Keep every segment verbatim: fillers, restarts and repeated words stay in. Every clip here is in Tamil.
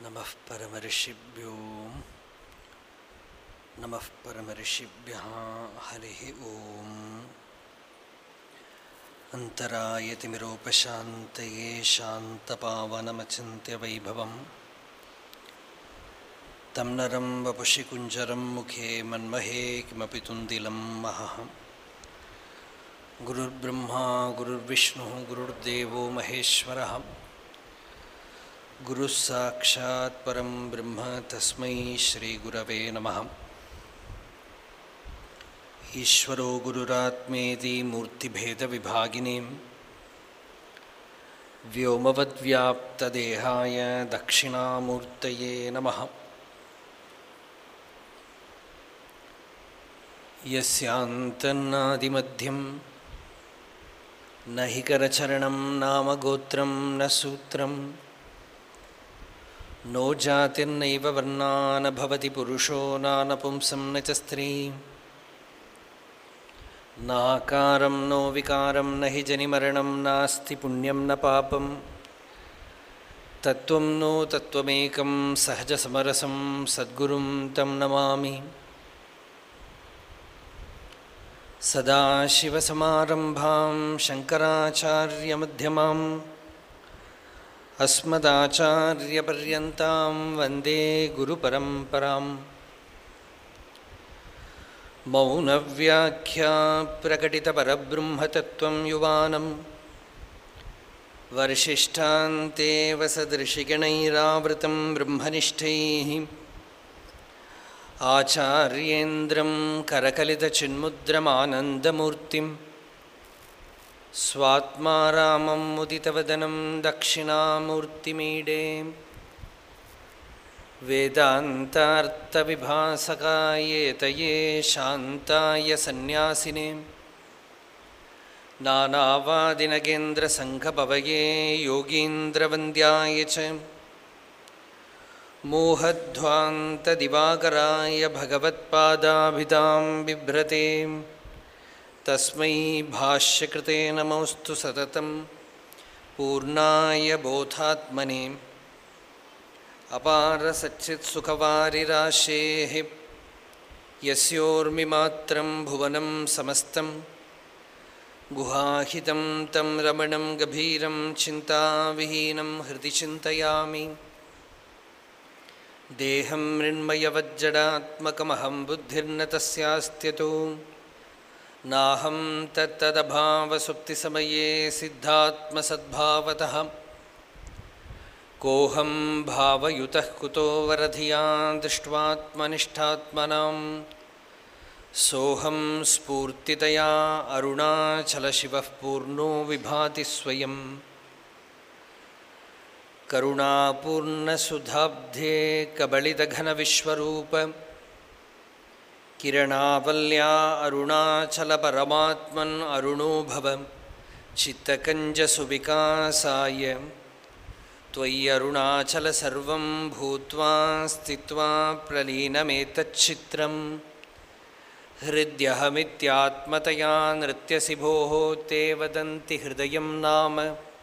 नमः परमऋषिभ्यो नमः परमऋषिभ्यः हरिः ओम्। अन्तरायतिमिरोपशान्तये शान्तपावनमचिन्त्यवैभवम् तं नरं वपुषि कुञ्जरं मुखे मन्महे किमपि तुन्दिलं महः। गुरुर्ब्रह्मा गुरुर्विष्णुः गुरुर्देवो महेश्वरः गुरुः साक्षात् परं ब्रह्म तस्मै श्रीगुरवे नमः। ईश्वरो गुरुरात्मेति मूर्तिभेदविभागिने व्योमवद्व्याप्तदेहाय दक्षिणामूर्तये नमः। यस्यान्तन्नादिमध्यं न हि करचरणं नाम गोत्रं न सूत्रं नो जातिर्नैव वर्णा न भवति पुरुषो नानपुंसं न च स्त्री नाकारं नो विकारं न हि जनिमरणं नास्ति पुण्यं न पापं तत्त्वं नो तत्त्वमेकं सहजसमरसं सद्गुरुं तं नमामि। सदाशिवसमारम्भां शङ्कराचार्यमध्यमाम् अस्मदाचार्यपर्यन्तां वन्दे गुरुपरम्पराम्। मौनव्याख्या प्रकटितपरब्रह्मतत्त्वं युवानं वर्षिष्ठान्तेव सदृशिगणैरावृतं ब्रह्मनिष्ठैः आचार्येन्द्रं करकलितचिन्मुद्रमानन्दमूर्तिं स्वात्मा रामं मुदितवदनं दक्षिणामूर्तिमीडे। वेदान्तार्थविभासकायेतये शान्ताय सन्न्यासिने नानावादिनगेन्द्रसङ्घभवये योगीन्द्रवन्द्याय च मोहध्वान्तदिवाकराय भगवत्पादाभिधां बिभ्रते तस्मै भाष्यकृते नमोऽस्तु सततं पूर्णाय बोधात्मने। अपारसच्चित्सुखवारिराशेः यस्योर्मिमात्रं भुवनं समस्तं गुहाहितं तं रमणं गभीरं चिन्ताविहीनं हृदि चिन्तयामि। देहं मृण्मयवज्जडात्मकमहं बुद्धिर्न तस्यास्त्यतो नाहं तत्तदभावसुप्तिसमये सिद्धात्मसद्भावतः कोऽहं भावयुतः कुतो वरधिया दृष्ट्वात्मनिष्ठात्मनां सोऽहं स्फूर्तितया अरुणाचलशिवः पूर्णो विभाति स्वयं। करुणापूर्णसुधाब्धे कबलितघनविश्वरूप किरणावल्या अरुणाचलपरमात्मन् अरुणो भव चित्तकञ्जसुविकासाय त्वयि अरुणाचल सर्वं भूत्वा स्थित्वा प्रलीनमेतच्चित्रं हृद्यहमित्यात्मतया नृत्यसि भोः ते वदन्ति हृदयं नाम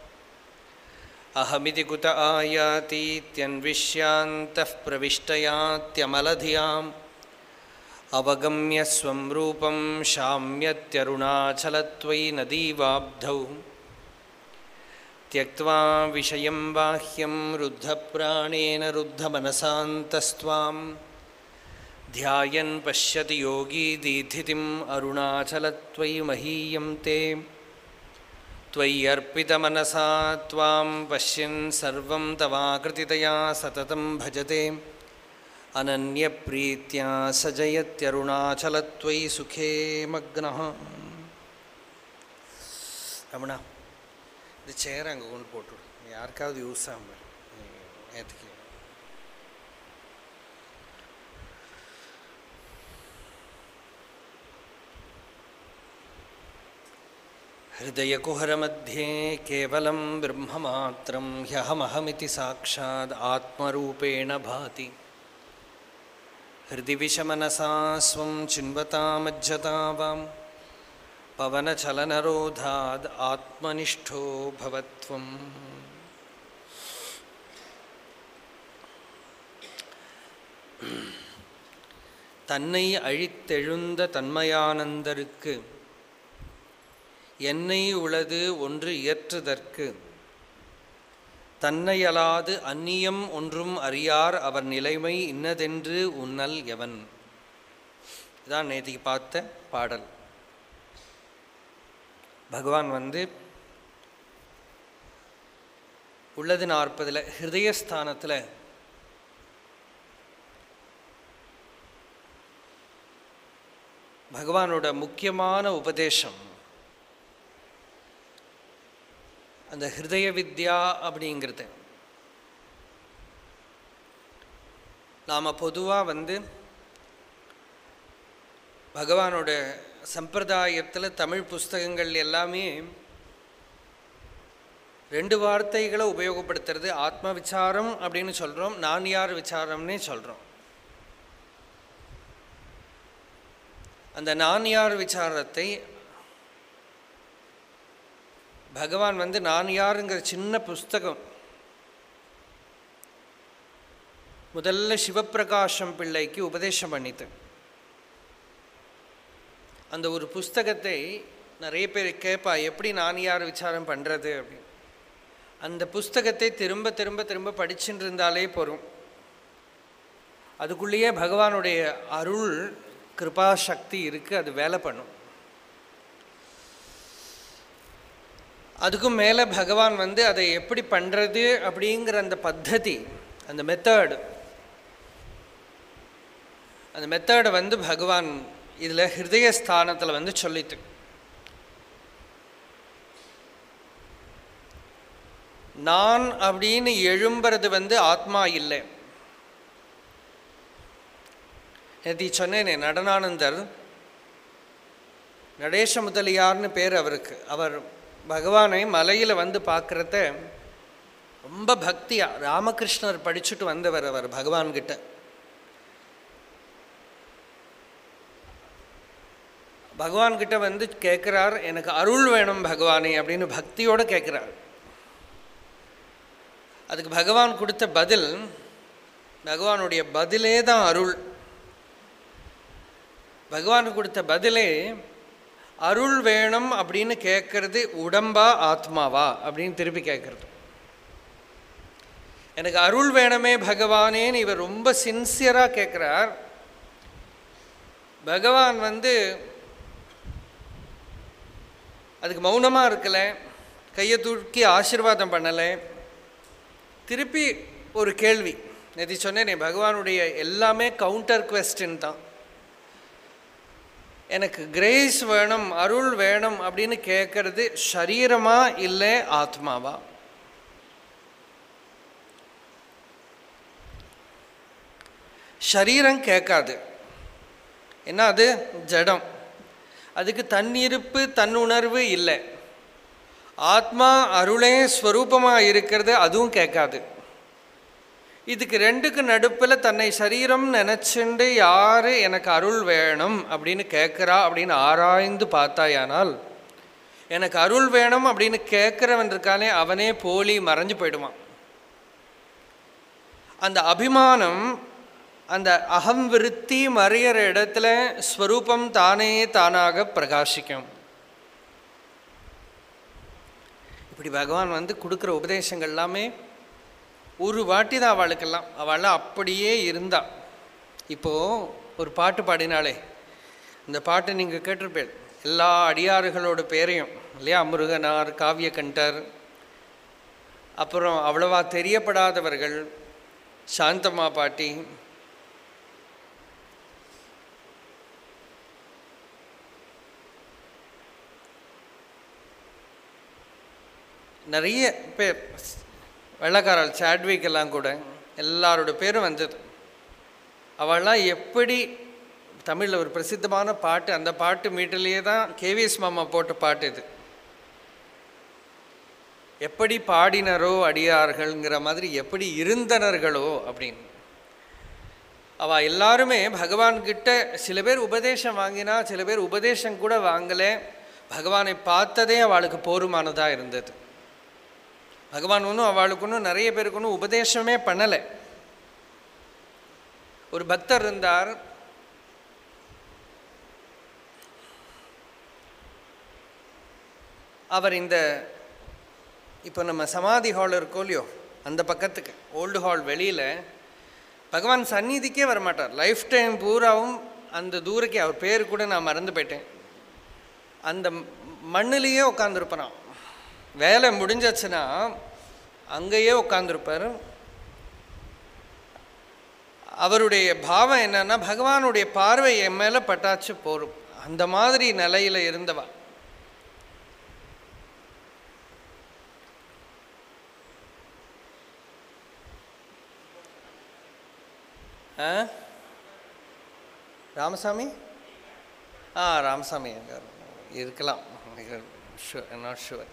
अहमिति कुत आयातीत्यन्विष्यान्तः प्रविष्टयात्यमलधियाम् अवगम्य स्वं रूपं शाम्यत्यरुणाचलत्वयि नदीवाब्धौ त्यक्त्वा विषयं बाह्यं रुद्धप्राणेन रुद्धमनसान्तस्त्वां ध्यायन् पश्यति योगी दीधितिम् अरुणाचलत्वयि महीयं ते त्वयि अर्पितमनसा त्वां पश्यन् सर्वं तवाकृतितया सततं भजते अनन्यप्रीत्या स जयत्यरुणाचलत्वयि सुखे मग्नः। ரமணா இந்த சேர் அங்கே கொண்டு போட்டுவிடு, யாருக்காவது யூஸ் ஆகும் ஏற்றுக்க. हृदयकुहरमध्ये केवलं ब्रह्ममात्रं ह्यहमहमिति साक्षात् आत्मरूपेण भाति। हृदि विषमनसा स्वं चिन्वतामज्जता वां पवनचलनरोधाद् आत्मनिष्ठो भवत्वम्। தன்னை அழித்தெழுந்த தன்மயானந்தருக்கு என்னை உளது ஒன்று இயற்றுதற்கு தன்னையலாது அந்நியம் ஒன்றும் அறியார் அவர் நிலைமை இன்னதென்று உன்னல் எவன். இதான் நேற்றுக்கு பார்த்த பாடல். பகவான் வந்து உள்ளது நாற்பதில் ஹிருதயஸ்தானத்தில் பகவானோட முக்கியமான உபதேசம் அந்த ஹிருதய வித்யா அப்படிங்கிறது. நாம் பொதுவாக வந்து பகவானோட சம்பிரதாயத்தில் தமிழ் புஸ்தகங்கள் எல்லாமே ரெண்டு வார்த்தைகளை உபயோகப்படுத்துறது. ஆத்ம விசாரம் அப்படின்னு சொல்கிறோம், நான் யார் விசாரம்னே சொல்கிறோம். அந்த நான் யார் விசாரத்தை பகவான் வந்து நான் யாருங்கிற சின்ன புஸ்தகம் முதல்ல சிவப்பிரகாசம் பிள்ளைக்கு உபதேசம் பண்ணித்து. அந்த ஒரு புஸ்தகத்தை நிறைய பேர் கேட்பா, எப்படி நான் யார் விசாரம் பண்ணுறது அப்படின்னு. அந்த புஸ்தகத்தை திரும்ப திரும்ப திரும்ப படிச்சுட்டு இருந்தாலே போகும். அதுக்குள்ளேயே பகவானுடைய அருள் கிருபா சக்தி இருக்குது, அது வேலை பண்ணும். அதுக்கும் மேலே பகவான் வந்து அதை எப்படி பண்ணுறது அப்படிங்கிற அந்த பத்ததி, அந்த மெத்தட், அந்த மெத்தடை வந்து பகவான் இதில் ஹிருதயஸ்தானத்தில் வந்து சொல்லிட்டு, நான் அப்படின்னு எழும்புறது வந்து ஆத்மா இல்லை. நேற்று சொன்னேனே, நடனானந்தர், நடேச முதலியார்னு பேர் அவருக்கு. அவர் பகவானை மலையில் வந்து பார்க்குறத ரொம்ப பக்தியாக ராமகிருஷ்ணர் படிச்சுட்டு வந்தவர். அவர் பகவான்கிட்ட பகவான்கிட்ட வந்து கேட்குறார், எனக்கு அருள் வேணும் பகவானே அப்படின்னு பக்தியோடு கேட்குறார். அதுக்கு பகவான் கொடுத்த பதில், பகவானுடைய பதிலே தான் அருள். பகவானுக்கு கொடுத்த பதிலே அருள் வேணும் அப்படின்னு கேட்கறது உடம்பா ஆத்மாவா அப்படின்னு திருப்பி கேட்கறது. எனக்கு அருள் வேணுமே பகவானேன்னு இவர் ரொம்ப சின்சியராக கேட்குறார். பகவான் வந்து அதுக்கு மௌனமாக இருக்கலை, கையை தூக்கி ஆசீர்வாதம் பண்ணலை. திருப்பி ஒரு கேள்வி. நேற்று சொன்னேனே, பகவானுடைய எல்லாமே கவுண்டர் குவெஸ்டின் தான். எனக்கு கிரேஸ் வேணும், அருள் வேணும் அப்படின்னு கேட்கறது சரீரமா இல்லை ஆத்மாவா? சரீரம் கேட்காது, ஏன்னா அது ஜடம், அதுக்கு தன்னிருப்பு தன்னுணர்வு இல்லை. ஆத்மா அருளே ஸ்வரூபமாக இருக்கிறது, அதுவும் கேட்காது. இதுக்கு ரெண்டுக்கு நடுப்பில் தன்னை சரீரம் நினச்சிண்டு யார் எனக்கு அருள் வேணும் அப்படின்னு கேட்குறா அப்படின்னு ஆராய்ந்து பார்த்தாயானால், எனக்கு அருள் வேணும் அப்படின்னு கேட்குறவன் இருக்கானே அவனே போலி, மறைஞ்சு போயிடுவான். அந்த அபிமானம், அந்த அகம் விருத்தி மறையிற இடத்துல ஸ்வரூபம் தானே தானாக பிரகாசிக்கும். இப்படி பகவான் வந்து கொடுக்குற உபதேசங்கள் எல்லாமே ஒரு வாட்டி தான் அவளுக்கெல்லாம், அவள் அப்படியே இருந்தா. இப்போது ஒரு பாட்டு பாடினாலே, இந்த பாட்டு நீங்கள் கேட்டிருப்பேன், எல்லா அடியாறுகளோட பேரையும் இல்லையா, முருகனார், காவியகண்டர், அப்புறம் அவ்வளவா தெரியப்படாதவர்கள், சாந்தம்மா பாட்டி, நிறைய பேர், வெள்ளக்காரல் சாட்விக் எல்லாம் கூட எல்லாரோட பேரும் வந்தது. அவள்லாம் எப்படி, தமிழில் ஒரு பிரசித்தமான பாட்டு, அந்த பாட்டு மீட்டிலேயே தான் கேவிஎஸ் மாமா போட்ட பாட்டு இது. எப்படி பாடினரோ அடியார்கள்ங்கிற மாதிரி எப்படி இருந்தனர்களோ அப்படின்னு. அவள் எல்லாருமே பகவான்கிட்ட சில பேர் உபதேசம் வாங்கினா, சில பேர் உபதேசம் கூட வாங்கலை. பகவானை பார்த்ததே அவளுக்கு போருமானதாக இருந்தது. பகவான் ஒன்றும் அவளுக்கு ஒன்றும் நிறைய பேருக்கு ஒன்றும் உபதேசமே பண்ணலை. ஒரு பக்தர் இருந்தார், அவர் இந்த இப்போ நம்ம சமாதி ஹால் இருக்கோ இல்லையோ அந்த பக்கத்துக்கு ஓல்டு ஹால் வெளியில் பகவான் சந்நிதிக்கே வரமாட்டார். லைஃப் டைம் பூராவும் அந்த தூரக்கே, அவர் பேர் கூட நான் மறந்து போயிட்டேன், அந்த மண்ணிலேயே உட்காந்துருப்பாராம். வேலை முடிஞ்சிச்சுன்னா அங்கேயே உட்காந்துருப்பார். அவருடைய பாவம் என்னன்னா, பகவானுடைய பார்வை என் மேலே பட்டாச்சு போரும், அந்த மாதிரி நிலையில் இருந்தவா. ராமசாமி ஆ ராமசாமி அங்கே இருக்கலாம், நாட் ஷுவர்.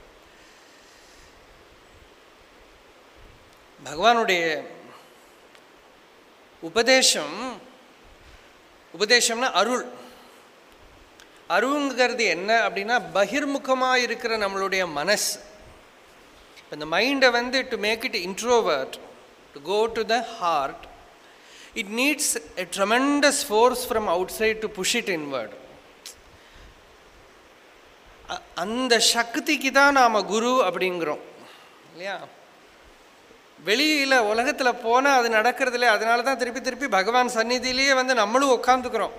பகவானுடைய உபதேசம், உபதேசம்னா அருள். அருள்ங்கிறது என்ன அப்படின்னா, பகிர்முகமாக இருக்கிற நம்மளுடைய மனசு, இந்த மைண்டை வந்து to make it introvert, to go to the heart, it needs a tremendous force from outside to push it inward. அந்த சக்திக்கு தான் நாம் குரு அப்படிங்கிறோம் இல்லையா. வெளியில் உலகத்தில் போனால் அது நடக்கிறதில்ல, அதனால தான் திருப்பி திருப்பி பகவான் சந்நிதியிலேயே வந்து நம்மளும் உட்காந்துக்கிறோம்.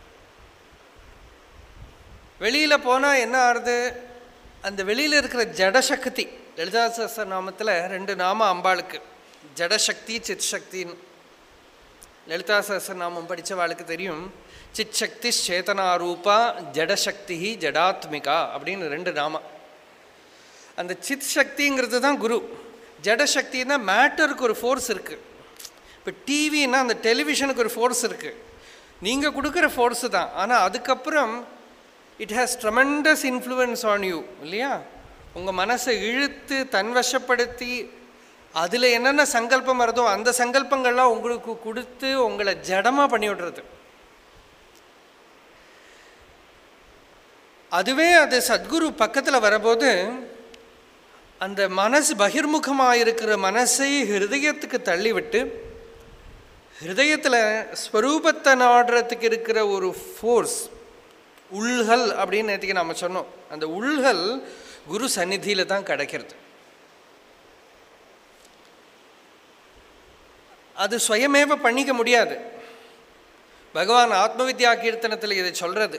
வெளியில் போனால் என்ன ஆகுது, அந்த வெளியில் இருக்கிற ஜடசக்தி, லலிதா சஹஸ்ர நாமத்தில் ரெண்டு நாம அம்பாளுக்கு, ஜடசக்தி சித் சக்தின்னு. லலிதா சஹஸ்ரநாமம் படித்தவாளுக்கு தெரியும், சித் சக்தி சேதனாரூபா ஜடசக்தி ஜடாத்மிகா அப்படின்னு ரெண்டு நாமம். அந்த சித் சக்திங்கிறது தான் குரு. ஜடசக்தின்னா மேட்டருக்கு ஒரு ஃபோர்ஸ் இருக்குது. இப்போ டிவின்னா அந்த டெலிவிஷனுக்கு ஒரு ஃபோர்ஸ் இருக்குது, நீங்கள் கொடுக்குற ஃபோர்ஸு தான். ஆனால் அதுக்கப்புறம் it has tremendous influence on you இல்லையா. உங்கள் மனசை இழுத்து தன்வசப்படுத்தி அதில் என்னென்ன சங்கல்பம் வருதோ அந்த சங்கல்பங்கள்லாம் உங்களுக்கு கொடுத்து உங்களை ஜடமாக பண்ணி விடுறது. அதுவே அது சத்குரு பக்கத்தில் வரபோது அந்த மனசு பகிர்முகமாக இருக்கிற மனசை ஹிருதயத்துக்கு தள்ளிவிட்டு, ஹிருதயத்தில் ஸ்வரூபத்தை நாடுறதுக்கு இருக்கிற ஒரு ஃபோர்ஸ், உள்கல் அப்படின்னு நேற்றுக்கு நம்ம சொன்னோம். அந்த உள்கல் குரு சந்நிதியில் தான் கிடைக்கிறது. அது சுயமேவ பண்ணிக்க முடியாது. பகவான் ஆத்ம வித்யா கீர்த்தனத்தில் இதை சொல்கிறது,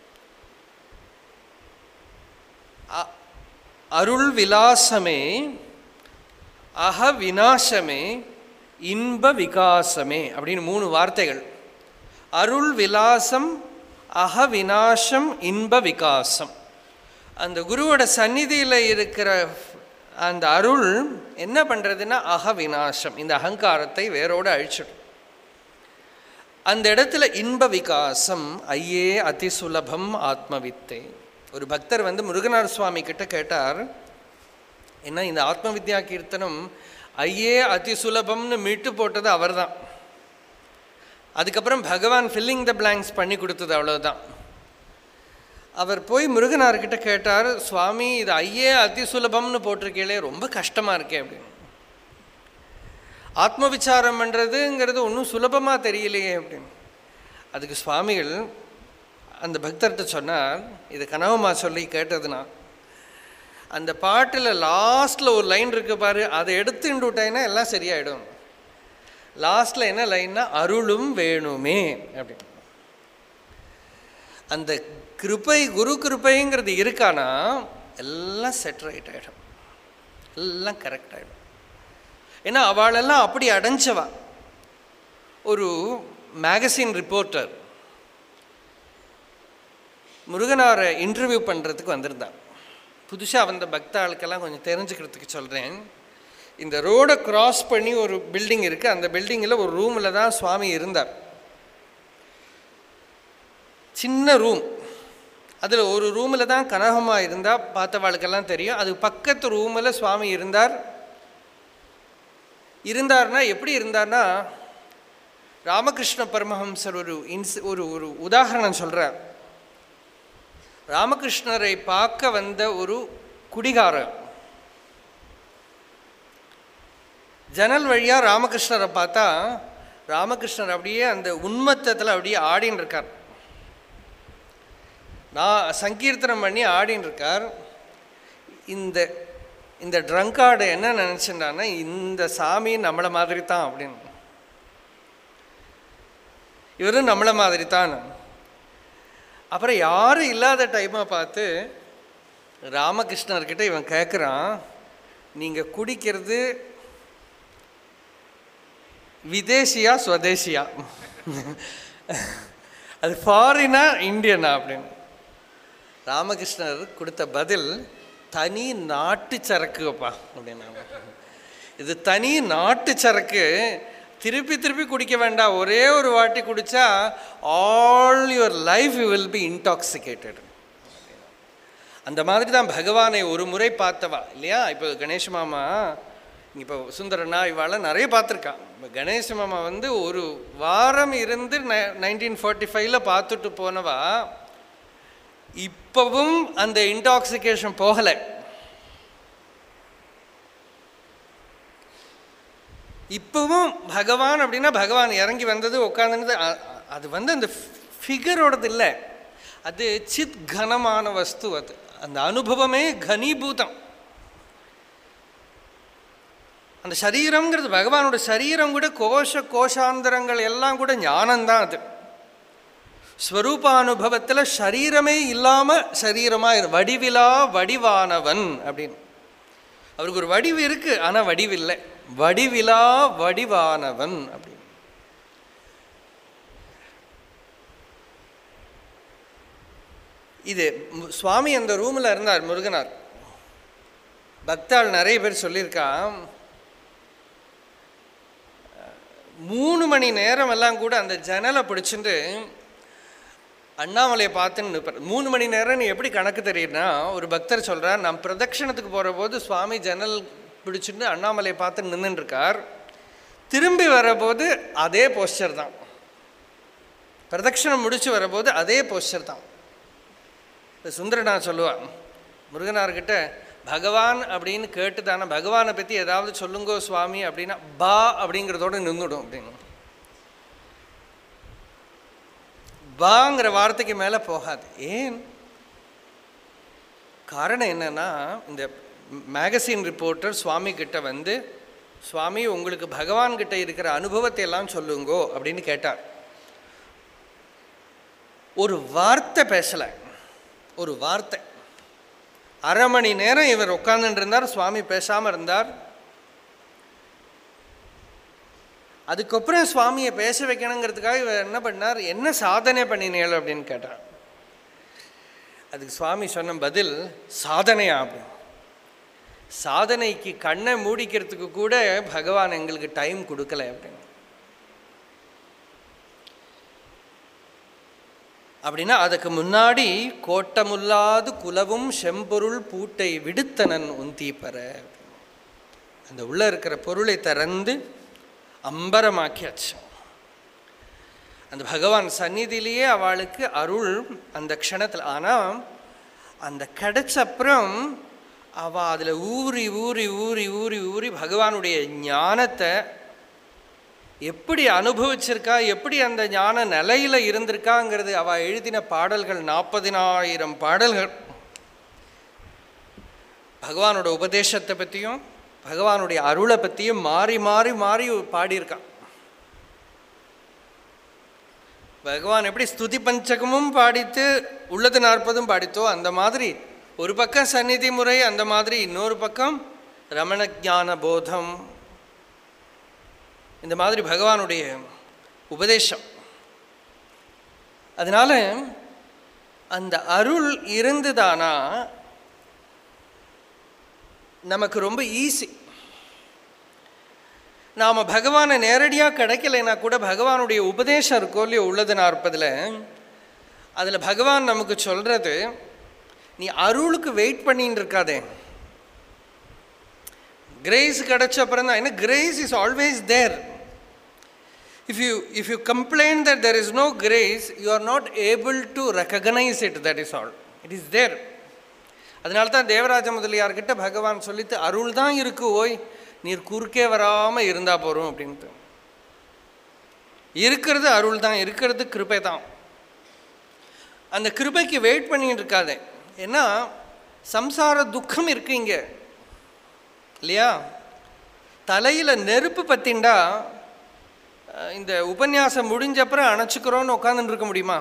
அருள் விலாசமே அக விநாசமே இன்ப விகாசமே அப்படின்னு மூணு வார்த்தைகள். அருள் விலாசம், அக விநாசம், இன்ப விகாசம். அந்த குருவோட சந்நிதியில் இருக்கிற அந்த அருள் என்ன பண்ணுறதுன்னா அக விநாசம், இந்த அகங்காரத்தை வேரோடு அழிச்சிடும். அந்த இடத்துல இன்ப விகாசம், ஐயே அதி சுலபம் ஆத்மவித்தை. ஒரு பக்தர் வந்து முருகனார் சுவாமி கிட்ட கேட்டார், என்ன இந்த ஆத்ம வித்யா கீர்த்தனம் ஐயே அதி சுலபம்னு மீட்டு போட்டது அவர் தான், அதுக்கப்புறம் பகவான் ஃபில்லிங் த பிளாங்க்ஸ் பண்ணி கொடுத்தது, அவ்வளோதான். அவர் போய் முருகனார்கிட்ட கேட்டார், சுவாமி இது ஐயே அதி சுலபம்னு போட்டிருக்கீங்களே, ரொம்ப கஷ்டமாக இருக்கே அப்படின்னு. ஆத்ம விசாரம் பண்ணுறதுங்கிறது ஒன்றும் சுலபமாக தெரியலையே அப்படின்னு. அதுக்கு சுவாமிகள் அந்த பக்தர்கிட்ட சொன்னார், இது கனவுமா சொல்லி கேட்டதுன்னா, அந்த பாட்டில் லாஸ்ட்டில் ஒரு லைன் இருக்கு பாரு, அதை எடுத்துட்டு விட்டாங்கன்னா எல்லாம் சரியாயிடும். லாஸ்ட்டில் என்ன லைன்னா அருளும் வேணுமே அப்படின்னு. அந்த கிருப்பை, குரு கிருப்பைங்கிறது இருக்கானா எல்லாம் செட் ரைட் ஆகிடும், எல்லாம் கரெக்ட் ஆகிடும். ஏன்னா அவளெல்லாம் அப்படி அடைஞ்சவா. ஒரு மேகசின் ரிப்போர்ட்டர் முருகனாரை இன்டர்வியூ பண்ணுறதுக்கு வந்திருந்தான். புதுசாக வந்த பக்தாளுக்கெல்லாம் கொஞ்சம் தெரிஞ்சுக்கிறதுக்கு சொல்கிறேன். இந்த ரோடை க்ராஸ் பண்ணி ஒரு பில்டிங் இருக்குது, அந்த பில்டிங்கில் ஒரு ரூமில் தான் சுவாமி இருந்தார். சின்ன ரூம், அதில் ஒரு ரூமில் தான் கனகமாக இருந்தால் பார்த்தவாளுக்கெல்லாம் தெரியும். அது பக்கத்து ரூமில் சுவாமி இருந்தார். இருந்தார்னா எப்படி இருந்தார்னா, ராமகிருஷ்ண பரமஹம்சர் ஒரு இன்ஸ் ஒரு ஒரு உதாரணம் சொல்கிறார். ராமகிருஷ்ணரை பார்க்க வந்த ஒரு குடிகாரர் ஜன்னல் வழியாக ராமகிருஷ்ணரை பார்த்தா, ராமகிருஷ்ணர் அப்படியே அந்த உன்மத்தத்தில் அப்படியே ஆடின்னு இருக்கார். நான் சங்கீர்த்தனம் பண்ணி ஆடின்னு இருக்கார். இந்த இந்த ட்ரங்கார்டு என்ன நினச்சிட்டான்னா இந்த சாமி நம்மளை மாதிரி தான் அப்படின்னு. இவரும் நம்மளை மாதிரி தான். அப்புறம் யாரும் இல்லாத டைமை பார்த்து ராமகிருஷ்ணர்கிட்ட இவன் கேட்குறான், நீங்கள் குடிக்கிறது விதேசியா ஸ்வதேசியா, அது ஃபாரினா இந்தியனா அப்படின்னு. ராமகிருஷ்ணர் கொடுத்த பதில் தனி நாட்டு சரக்குப்பா அப்படின்னா. இது தனி நாட்டு சரக்கு, திருப்பி திருப்பி குடிக்க வேண்டாம், ஒரே ஒரு வாட்டி குடித்தா all your life you will be intoxicated. அந்த மாதிரி தான் பகவானை ஒரு முறை பார்த்தவா இல்லையா. இப்போ கணேஷ் மாமா, இப்போ சுந்தரனா இவாள நிறைய பார்த்துருக்கான். இப்போ கணேஷ் மாமா வந்து ஒரு வாரம் இருந்து நை நைன்டீன் ஃபார்ட்டி ஃபைவ்ல பார்த்துட்டு போனவா இப்பவும் அந்த இன்டாக்சிகேஷன் போகலை. இப்பவும் பகவான் அப்படின்னா பகவான் இறங்கி வந்தது உட்காந்துனது அது வந்து அந்த ஃபிகரோடது இல்லை, அது சித் கனமான வஸ்து. அது அந்த அனுபவமே கனீபூதம். அந்த சரீரம்ங்கிறது பகவானோட சரீரம் கூட கோஷ கோஷாந்தரங்கள் எல்லாம் கூட ஞானம்தான். அது ஸ்வரூபானுபவத்தில் சரீரமே இல்லாமல் சரீரமாக வடிவிலா வடிவானவன் அப்படின்னு. அவருக்கு ஒரு வடிவு இருக்கு, ஆனால் வடிவில்லை, வடிவிலா வடிவானவன் அப்படின்னு. இது சுவாமி அந்த ரூமில் இருந்தார், முருகனார். பக்தாள் நிறைய பேர் சொல்லியிருக்கா, மூணு மணி நேரம் எல்லாம் கூட அந்த ஜன்னலை பிடிச்சிட்டு அண்ணாமலையை பார்த்துன்னு நிற்பார். மூணு மணி நேரம்னு எப்படி கணக்கு தெரியுதுன்னா, ஒரு பக்தர் சொல்கிறார், நான் பிரதட்சணத்துக்கு போகிற போது சுவாமி ஜன்னல் பிடிச்சிட்டு அண்ணாமலையை பார்த்து நின்றுருக்கார். திரும்பி வரபோது அதே போஸ்டர் தான், பிரதட்சணம் முடிச்சு வரபோது அதே போஸ்டர் தான். சுந்தரனா சொல்லுவான் முருகனார்கிட்ட, பகவான் அப்படின்னு கேட்டு தானே, பகவானை பற்றி ஏதாவது சொல்லுங்கோ சுவாமி அப்படின்னா பா அப்படிங்கிறதோடு நின்றுடும் அப்படின்னு. பாங்கிற வார்த்தைக்கு மேலே போகாது. ஏன் காரணம் என்னன்னா, இந்த மேகசின் ரிப்போர்ட்டர் சுவாமி கிட்ட வந்து, சுவாமி உங்களுக்கு பகவான் கிட்ட இருக்கிற அனுபவத்தை எல்லாம் சொல்லுங்கோ அப்படின்னு கேட்டார். ஒரு வார்த்தை பேசலை, ஒரு வார்த்தை. அரை மணி நேரம் இவர் உட்கார்ந்துட்டு இருந்தார், சுவாமி பேசாமல் இருந்தார். அதுக்கப்புறம் சுவாமியை பேச வைக்கணுங்கிறதுக்காக இவர் என்ன பண்ணார், என்ன சாதனை பண்ணினேள் அப்படின்னு கேட்டார். அதுக்கு சுவாமி சொன்ன பதில், சாதனையா அப்படின்னு. சாதனைக்கு கண்ணை மூடிக்கிறதுக்கு கூட பகவான் எங்களுக்கு டைம் கொடுக்கல அப்படின்னு. அப்படின்னா அதுக்கு முன்னாடி கோட்டமுல்லாது குலவும் செம்பொருள் பூட்டை விடுத்தனன் உந்தீப்பற, அந்த உள்ள இருக்கிற பொருளை திறந்து அம்பரமாக்கியாச்சு. அந்த பகவான் சந்நிதியிலேயே அவளுக்கு அருள் அந்த க்ஷணத்தில். ஆனால் அந்த கிடைச்ச அப்புறம் அவள் அதில் ஊறி ஊறி ஊறி ஊறி ஊறி பகவானுடைய ஞானத்தை எப்படி அனுபவிச்சிருக்கா, எப்படி அந்த ஞான நிலையில் இருந்திருக்காங்கிறது அவள் எழுதின பாடல்கள் நாற்பதினாயிரம் பாடல்கள் பகவானோட உபதேசத்தை பற்றியும் பகவானுடைய அருளை பற்றியும் மாறி மாறி மாறி பாடியிருக்கான். பகவான் எப்படி ஸ்துதி பஞ்சகமும் பாடித்து உள்ளது நாற்பதும் பாடித்தோ அந்த மாதிரி ஒரு பக்கம் சந்நிதி முறை, அந்த மாதிரி இன்னொரு பக்கம் ரமண ஞான போதம், இந்த மாதிரி பகவானுடைய உபதேசம். அதனால அந்த அருள் இருந்துதானா நமக்கு ரொம்ப ஈஸி. நாம் பகவானை நேரடியாக கிடைக்கலைன்னா கூட பகவானுடைய உபதேசம் இருக்கோ இல்லையோ உள்ளது நாற்பதில், அதில் பகவான் நமக்கு சொல்கிறது, நீ அருளுக்கு வெயிட் பண்ணின்னு இருக்காதே. கிரேஸ் கிடைச்ச அப்புறம் தான், ஏன்னா grace is always there. If you if you complain that there is no grace, you are not able to recognize it, that is all. It is there. அதனால தான் தேவராஜ முதலியார்கிட்ட பகவான் சொல்லித்து, அருள் தான் இருக்கு, ஓய் நீர் குறுக்கே வராமல் இருந்தால் போகிறோம் அப்படின்ட்டு. இருக்கிறது அருள் தான், இருக்கிறது கிருபை தான். அந்த கிருபைக்கு வெயிட் பண்ணிட்டு இருக்காதே. ஏன்னா சம்சார துக்கம் இருக்கு இங்கே இல்லையா? தலையில் நெருப்பு பற்றிண்டா இந்த உபன்யாசம் முடிஞ்சப்புறம் அணைச்சிக்கிறோன்னு உட்காந்துட்டு இருக்க முடியுமா?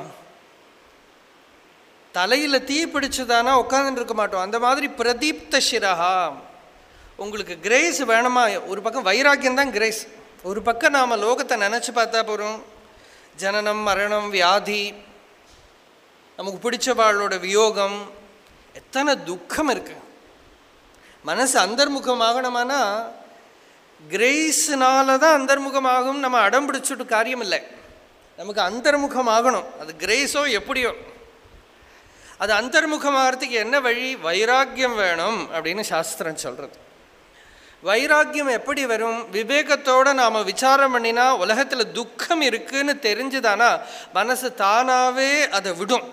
தலையில் தீ பிடிச்சதானா உட்காந்துட்டு இருக்க மாட்டோம். அந்த மாதிரி பிரதீப்த சிரஹா. உங்களுக்கு கிரேஸ் வேணுமா? ஒரு பக்கம் வைராக்கியம் தான் கிரேஸ். ஒரு பக்கம் நாம் லோகத்தை நினச்சி பார்த்தா போகிறோம். ஜனனம், மரணம், வியாதி, நமக்கு பிடிச்சவாளோட வியோகம், எத்தனை துக்கம் இருக்கு. மனசு அந்தர்முகமாகணுமானா கிரேஸ்னால தான் அந்தர்முகமாகும். நம்ம அடம் பிடிச்சிட்டு காரியம் இல்லை. நமக்கு அந்தர்முகமாகணும். அது கிரேஸோ எப்படியோ, அது அந்தர்முகமாகறதுக்கு என்ன வழி? வைராக்கியம் வேணும் அப்படின்னு சாஸ்திரம் சொல்கிறது. வைராக்கியம் எப்படி வரும்? விவேகத்தோடு நாம் விசாரம் பண்ணினா உலகத்தில் துக்கம் இருக்குன்னு தெரிஞ்சுதானா மனசு தானாகவே அதை விடும்.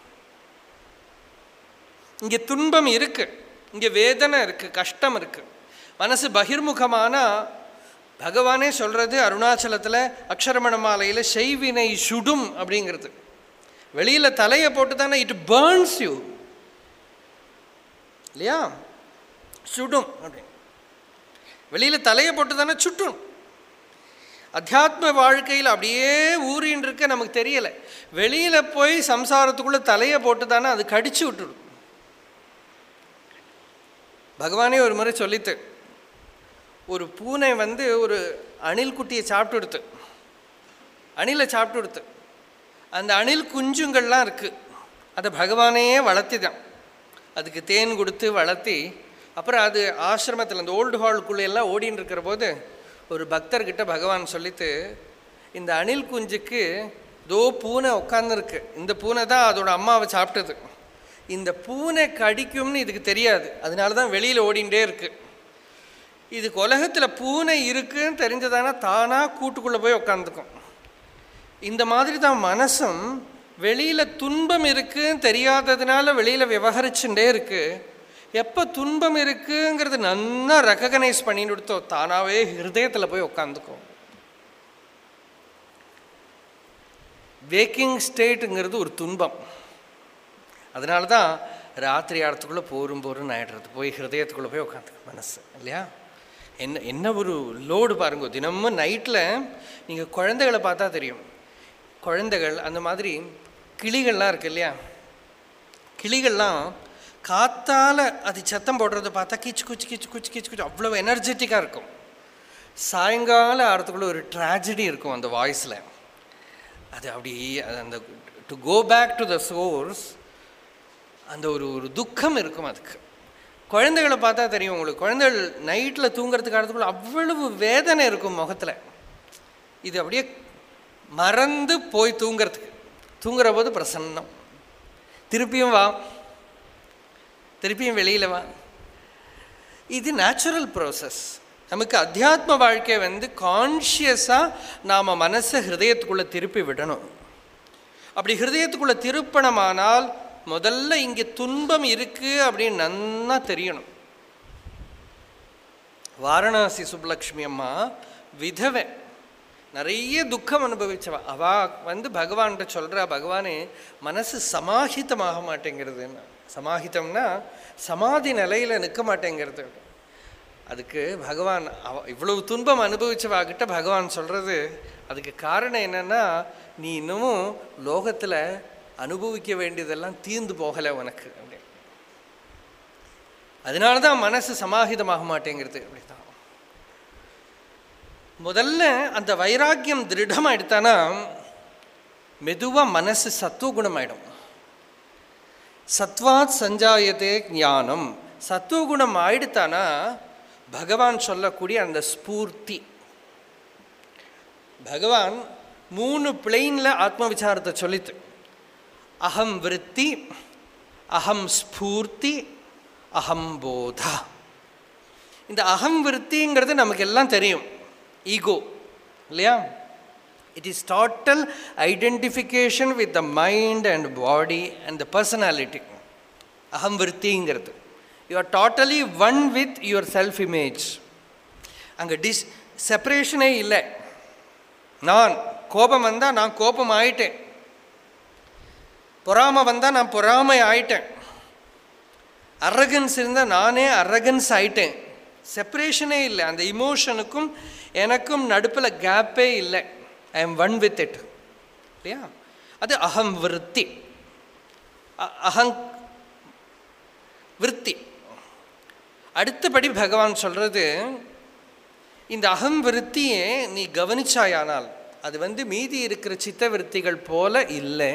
இங்கே துன்பம் இருக்குது, இங்கே வேதனை இருக்குது, கஷ்டம் இருக்குது. மனசு பகிர்முகமானா பகவானே சொல்கிறது அருணாச்சலத்தில் அக்ஷரமண மாலையில் செய்வினை சுடும் அப்படிங்கிறது. வெளியில் தலையை போட்டு தானே இட் பர்ன்ஸ் யூ இல்லையா? சுடும் அப்படின்னு வெளியில் தலையை போட்டு தானே சுட்டும். அத்தியாத்ம வாழ்க்கையில் அப்படியே ஊறின்னு இருக்க நமக்கு தெரியலை. வெளியில் போய் சம்சாரத்துக்குள்ளே தலையை போட்டு தானே அது கடிச்சு விட்டுடும். பகவானே ஒரு முறை சொல்லித்து, ஒரு பூனை வந்து ஒரு அணில் குட்டியை சாப்பிட்டு கொடுத்து, அணிலை சாப்பிட்டு கொடுத்து, அந்த அணில் குஞ்சுங்கள்லாம் இருக்குது, அதை பகவானே வளர்த்தி தான், அதுக்கு தேன் கொடுத்து வளர்த்தி, அப்புறம் அது ஆசிரமத்தில் அந்த ஓல்டு ஹாலுக்குள்ளே எல்லாம் ஓடின்னு இருக்கிற போது ஒரு பக்தர்கிட்ட பகவான் சொல்லித்து, இந்த அணில் குஞ்சுக்கு தோ பூனை உட்காந்துருக்கு, இந்த பூனை தான் அதோட அம்மாவை சாப்பிட்டது, இந்த பூனை கடிக்கும்னு இதுக்கு தெரியாது, அதனால தான் வெளியில் ஓடிண்டே இருக்குது. இதுக்கு உலகத்தில் பூனை இருக்குன்னு தெரிஞ்சதானா தானாக கூட்டுக்குள்ளே போய் உட்காந்துக்கும். இந்த மாதிரி தான் மனசும் வெளியில் துன்பம் இருக்குன்னு தெரியாததுனால வெளியில் விவகரிச்சுட்டே இருக்குது. எப்போ துன்பம் இருக்குங்கிறது நல்லா ரெக்கக்னைஸ் பண்ணிட்டு கொடுத்தோ தானாகவே ஹிருதயத்தில் போய் உட்காந்துக்கும். வேக்கிங் ஸ்டேட்டுங்கிறது ஒரு துன்பம். அதனால தான் ராத்திரி ஆடத்துக்குள்ளே போரும் போரும் ஆயிடுறது, போய் ஹிருதயத்துக்குள்ளே போய் உட்காந்துக்கும் மனசு இல்லையா? என்ன என்ன ஒரு லோடு பாருங்க. தினமும் நைட்டில் நீங்கள் குழந்தைகளை பார்த்தா தெரியும். குழந்தைகள் அந்த மாதிரி கிளிகள்லாம் இருக்குது இல்லையா? கிளிகள்லாம் காத்தால் அது சத்தம் போடுறத பார்த்தா கிச்சு குச்சி கிச்சு குச்சி கிச்சு குச்சி அவ்வளோ எனர்ஜெட்டிக்காக இருக்கும். சாயங்காலம் ஆடுறதுக்குள்ளே ஒரு ட்ராஜடி இருக்கும் அந்த வாய்ஸில். அது அப்படி அந்த to go back to the source, அந்த ஒரு ஒரு துக்கம் இருக்கும் அதுக்கு. குழந்தைகளை பார்த்தா தெரியும் உங்களுக்கு. குழந்தைகள் நைட்டில் தூங்குறதுக்கு ஆடுறதுக்குள்ள அவ்வளவு வேதனை இருக்கும் முகத்தில். இது அப்படியே மறந்து போய் தூங்கிறதுக்கு, தூங்குற போது பிரசன்னம், திருப்பியும் வா, திருப்பியும் வெளியில் வா. இது நேச்சுரல் ப்ராசஸ். நமக்கு அத்தியாத்ம வாழ்க்கை வந்து கான்ஷியஸாக நாம் மனசை ஹிருதயத்துக்குள்ளே திருப்பி விடணும். அப்படி ஹிருதயத்துக்குள்ளே திருப்பணமானால் முதல்ல இங்கே துன்பம் இருக்குது அப்படின்னு நன்னா தெரியணும். வாரணாசி சுப்புலக்ஷ்மி அம்மா விதவை, நிறைய துக்கம் அனுபவிச்சவா. அவா வந்து பகவான்கிட்ட சொல்கிறா, பகவானே மனசு சமாஹிதமாக மாட்டேங்கிறதுன்னு. சமாஹிதம்னா சமாதி நிலையில் நிற்க மாட்டேங்கிறது. அதுக்கு பகவான் அவ இவ்வளவு துன்பம் அனுபவிச்சவாகிட்ட பகவான் சொல்கிறது, அதுக்கு காரணம் என்னென்னா நீ இன்னமும் லோகத்தில் அனுபவிக்க வேண்டியதெல்லாம் தீர்ந்து போகலை உனக்கு அப்படி. அதனால தான் மனசு சமாஹிதமாக மாட்டேங்கிறது. அப்படி தான் முதல்ல அந்த வைராக்கியம் திருடமாக எடுத்தானா மெதுவாக மனசு சத்துவகுணமாயிடும். சத்வாத் சஞ்சாயத்தே ஞானம். சத்துவகுணம் ஆயிடுத்தானா பகவான் சொல்லக்கூடிய அந்த ஸ்பூர்த்தி. பகவான் மூணு பிளெயினில் ஆத்ம விசாரத்தை சொல்லித்து, அகம் விருத்தி, அகம் ஸ்பூர்த்தி, அகம் போதா. இந்த அகம் விருத்திங்கிறது நமக்கு எல்லாம் தெரியும், ஈகோ இல்லையா? It is total identification with the mind and body and the personality. Aham virthingirathu. You are totally one with your self image. Anga dis separation e illa. நான் கோபம் வந்தா நான் கோபம் ஆயிட்டேன், பொறாமை வந்தா நான் பொறாமை ஆயிட்டேன். அரகன்ஸ் இருந்தால் நானே அரகன்ஸ் ஆயிட்டேன். செப்பரேஷனே இல்லை, அந்த இமோஷனுக்கும் எனக்கும் நடுப்பில் கேப்பே இல்லை. I am one with it இல்லையா? அது அகம் விருத்தி, அகங் விருத்தி. அடுத்தபடி பகவான் சொல்கிறது, இந்த அகம் விருத்தியை நீ கவனிச்சாயானால் அது வந்து மீதி இருக்கிற சித்த விருத்திகள் போல இல்லை.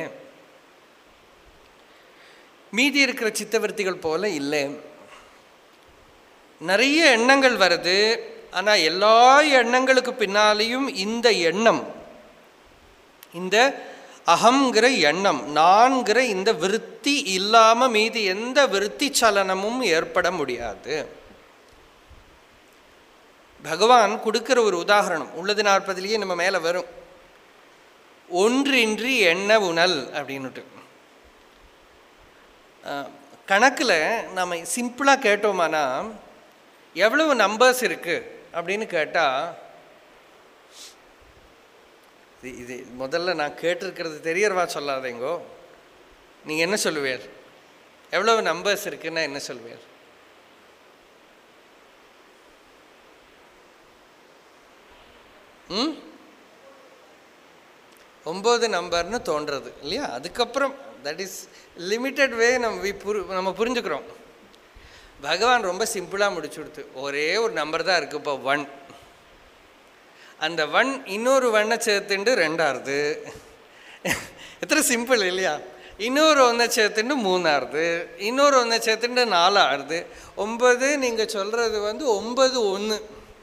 மீதி இருக்கிற சித்த விருத்திகள் போல இல்லை. நிறைய எண்ணங்கள் வருது, ஆனால் எல்லா எண்ணங்களுக்கு பின்னாலேயும் இந்த எண்ணம், இந்த அகங்கிற எண்ணம், நான்கிற இந்த விருத்தி இல்லாமல் மீதி எந்த விருத்தி சலனமும் ஏற்பட முடியாது. பகவான் கொடுக்கிற ஒரு உதாரணம் உள்ளது நாற்பதுலேயே நம்ம மேலே வரும். ஒன்றின்றி எண்ண உணல் அப்படின்னுட்டு கணக்கில் நம்ம சிம்பிளாக கேட்டோமானா எவ்வளவு நம்பர்ஸ் இருக்குது அப்படின்னு கேட்டால், இது முதல்ல நான் கேட்டிருக்கிறது தெரியறவா சொல்லாதேங்கோ, நீங்கள் என்ன சொல்லுவீர்? எவ்வளவு நம்பர்ஸ் இருக்குன்னா என்ன சொல்லுவீர்? ம் ஒம்பது நம்பர்னு தோன்றது இல்லையா? அதுக்கப்புறம் தட் இஸ் லிமிட்டட் வே நம்ம புரி நம்ம புரிஞ்சுக்கிறோம். பகவான் ரொம்ப சிம்பிளாக முடிச்சு கொடுத்து, ஒரே ஒரு நம்பர் தான் இருக்குது இப்போ ஒன். அந்த ஒன் இன்னொரு ஒன்னை சேர்த்துண்டு ரெண்டாவது. எத்தனை சிம்பிள் இல்லையா? இன்னொரு ஒன்றை சேர்த்துண்டு மூணாவது, இன்னொரு ஒன்றை சேர்த்துண்டு நாலாவது. ஒன்பது நீங்கள் சொல்கிறது வந்து ஒன்பது ஒன்று.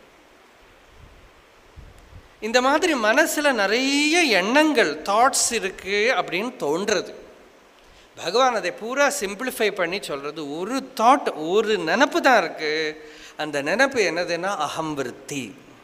இந்த மாதிரி மனசில் நிறைய எண்ணங்கள், தாட்ஸ் இருக்குது அப்படின்னு தோன்றுறது. பகவான் அதை பூரா சிம்பிளிஃபை பண்ணி சொல்கிறது, ஒரு தாட், ஒரு நினப்பு தான் இருக்குது. அந்த நினப்பு என்னதுன்னா அகம் விருத்தி.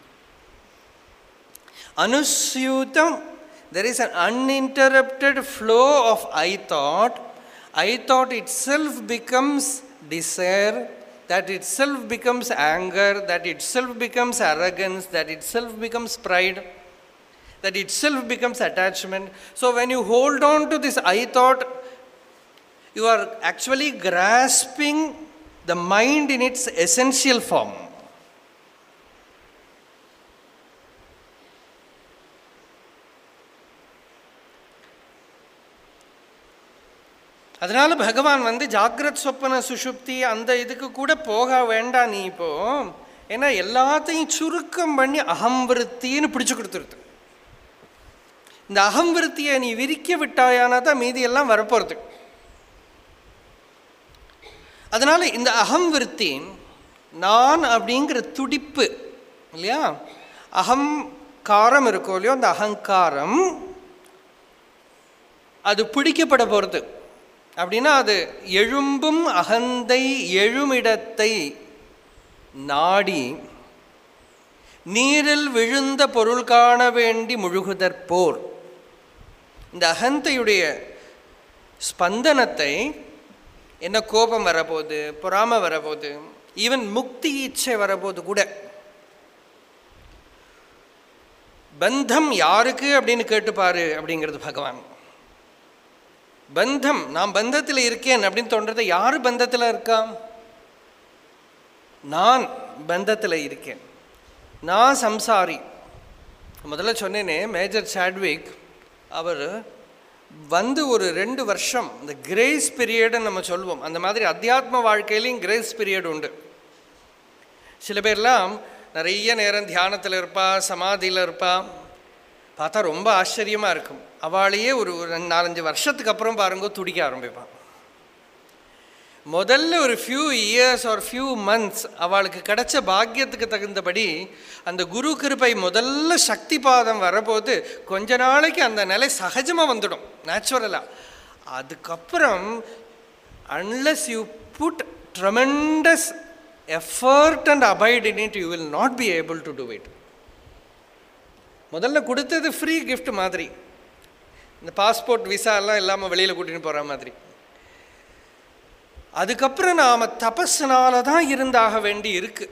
அனுஸ்யூதம், there is an uninterrupted flow of I thought. I thought itself becomes desire, that itself becomes anger, that itself becomes arrogance, that itself becomes pride, that itself becomes attachment. So when you hold on to this I thought, you are actually grasping the mind in its essential form. அதனால பகவான் வந்து ஜாகிரத் சொப்பன சுஷுப்தி அந்த இதுக்கு கூட போக வேண்டாம் நீ இப்போ. ஏன்னா எல்லாத்தையும் சுருக்கம் பண்ணி அகம்விருத்தின்னு பிடிச்சு கொடுத்துருது. இந்த அகம்விருத்தியை நீ விரிக்க விட்டாயானா தான் மீதி எல்லாம் வரப்போகிறது. அதனால இந்த அகம்விருத்தி, நான் அப்படிங்கிற துடிப்பு இல்லையா, அகங்காரம் இருக்கோ இல்லையோ, அந்த அகங்காரம் அது பிடிக்கப்பட போகிறது. அப்படின்னா அது எழும்பும் அகந்தை எழுமிடத்தை நாடி நீரில் விழுந்த பொருள் காண வேண்டி முழுகுதற்போர். இந்த அகந்தையுடைய ஸ்பந்தனத்தை, என்ன கோபம் வரப்போகுது, பொறாமை வரப்போகுது, ஈவன் முக்தி இச்சை வரப்போது கூட, பந்தம் யாருக்கு அப்படின்னு கேட்டுப்பாரு அப்படிங்கிறது பகவான். பந்தம், நான் பந்தத்தில் இருக்கேன் அப்படின்னு தோன்றது, யார் பந்தத்தில் இருக்கா? நான் பந்தத்தில் இருக்கேன், நான் சம்சாரி. முதல்ல சொன்னேனே, மேஜர் சாட்விக் அவர் வந்து ஒரு ரெண்டு வருஷம் இந்த கிரேஸ் பீரியடுன்னு நம்ம சொல்லுவோம். அந்த மாதிரி அத்தியாத்ம வாழ்க்கையிலையும் கிரேஸ் பீரியட் உண்டு. சில பேர்லாம் நிறைய நேரம் தியானத்தில் இருப்பா, சமாதியில் இருப்பா, பார்த்தா ரொம்ப ஆச்சரியமாக இருக்கும். அவளையே ஒரு நாலஞ்சு வருஷத்துக்கு அப்புறம் பாருங்க துடிக்க ஆரம்பிப்பான். முதல்ல ஒரு few years or few months அவளுக்கு கிடைச்ச பாக்கியத்துக்கு தகுந்தபடி அந்த குரு கிருபை முதல்ல சக்தி பாதம் வரபோது கொஞ்ச நாளைக்கு அந்த நிலை சகஜமாக வந்துடும், நேச்சுரலாக. அதுக்கப்புறம் unless you put tremendous effort and abide in it, you will not be able to do it. முதல்ல கொடுத்தது ஃப்ரீ கிஃப்ட் மாதிரி, இந்த பாஸ்போர்ட் விசா எல்லாம் இல்லாமல் வெளியில் கூட்டின்னு போகிற மாதிரி. அதுக்கப்புறம் நாம் தபஸ்னால தான் இருந்தாக வேண்டி இருக்கு.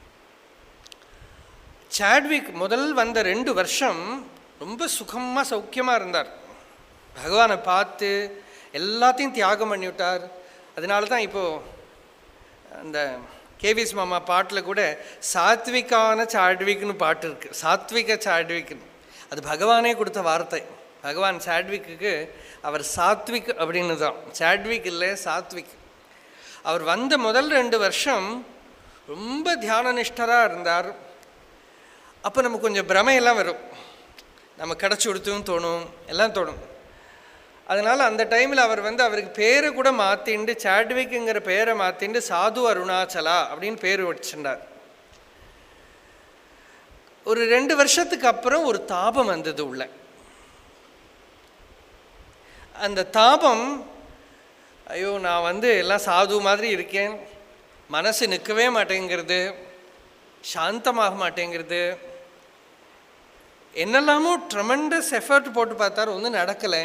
சாட்விக் முதல் வந்த ரெண்டு வருஷம் ரொம்ப சுகமாக சௌக்கியமாக இருந்தார். பகவானை பார்த்து எல்லாத்தையும் தியாகம் பண்ணிவிட்டார். அதனால தான் இப்போது அந்த கேவிஎஸ் மாமா பாட்டில் கூட சாத்விகான சாட்விக்னு பாட்டு இருக்குது. சாத்விக சாட்விக்னு அது பகவானே கொடுத்த வார்த்தை. பகவான் சாட்விக்கு அவர் சாத்விக் அப்படின்னு தான், சாட்விக் இல்லை சாத்விக். அவர் வந்த முதல் ரெண்டு வருஷம் ரொம்ப தியான நிஷ்டராக இருந்தார். அப்போ நமக்கு கொஞ்சம் பிரமையெல்லாம் வரும், நம்ம கிடச்சி கொடுத்தும் தோணும், எல்லாம் தோணும். அதனால் அந்த டைமில் அவர் வந்து அவருக்கு பேரை கூட மாற்றிண்டு சாட்விக்குங்கிற பேரை மாற்றிண்டு சாது அருணாச்சலா அப்படின்னு பேர் வச்சுட்டார். ஒரு ரெண்டு வருஷத்துக்கு அப்புறம் ஒரு தாபம் வந்தது உள்ள. அந்த தாபம், ஐயோ நான் வந்து எல்லாம் சாது மாதிரி இருக்கேன், மனசு நிற்கவே மாட்டேங்கிறது, சாந்தமாக மாட்டேங்கிறது, என்னெல்லாமோ ட்ரெமெண்டஸ் எஃபர்ட் போட்டு பார்த்தார், ஒன்றும் நடக்கலை.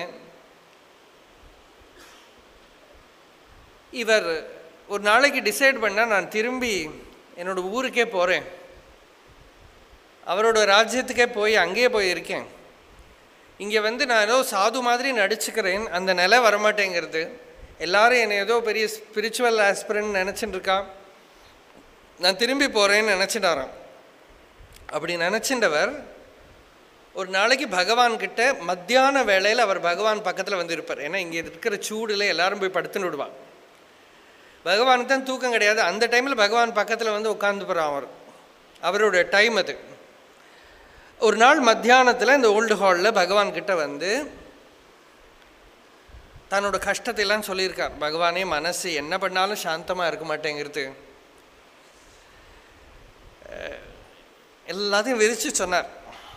இவர் ஒரு நாளைக்கு டிசைட் பண்ணால் நான் திரும்பி என்னோடய ஊருக்கே போகிறேன், அவரோட ராஜ்யத்துக்கே போய் அங்கேயே போய் இருக்கேன். இங்கே வந்து நான் ஏதோ சாது மாதிரி நடிச்சுக்கிறேன், அந்த நிலை வரமாட்டேங்கிறது, எல்லாரும் என்னை ஏதோ பெரிய ஸ்பிரிச்சுவல் ஆஸ்பிரண்ட் நினச்சிட்டு இருக்கா, நான் திரும்பி போகிறேன்னு நினச்சிட்டாராம். அப்படி நினச்சின்றவர் ஒரு நாளைக்கு பகவான்கிட்ட மத்தியான வேளையில் அவர் பகவான் பக்கத்தில் வந்து இருப்பார். ஏன்னா இங்கே இருக்கிற சூடில் எல்லாரும் போய் படுத்துன்னு விடுவான். பகவானுக்கு தான் தூக்கம் கிடையாது. அந்த டைமில் பகவான் பக்கத்தில் வந்து உட்காந்து போகிறான். அவர் அவரோட டைம் அது. ஒரு நாள் மத்தியானத்தில் இந்த ஓல்டு ஹாலில் பகவான்கிட்ட வந்து தன்னோட கஷ்டத்தையெல்லாம் சொல்லியிருக்கார். பகவானே, மனசு என்ன பண்ணாலும் சாந்தமாக இருக்க மாட்டேங்கிறது, எல்லாத்தையும் விரித்து சொன்னார்.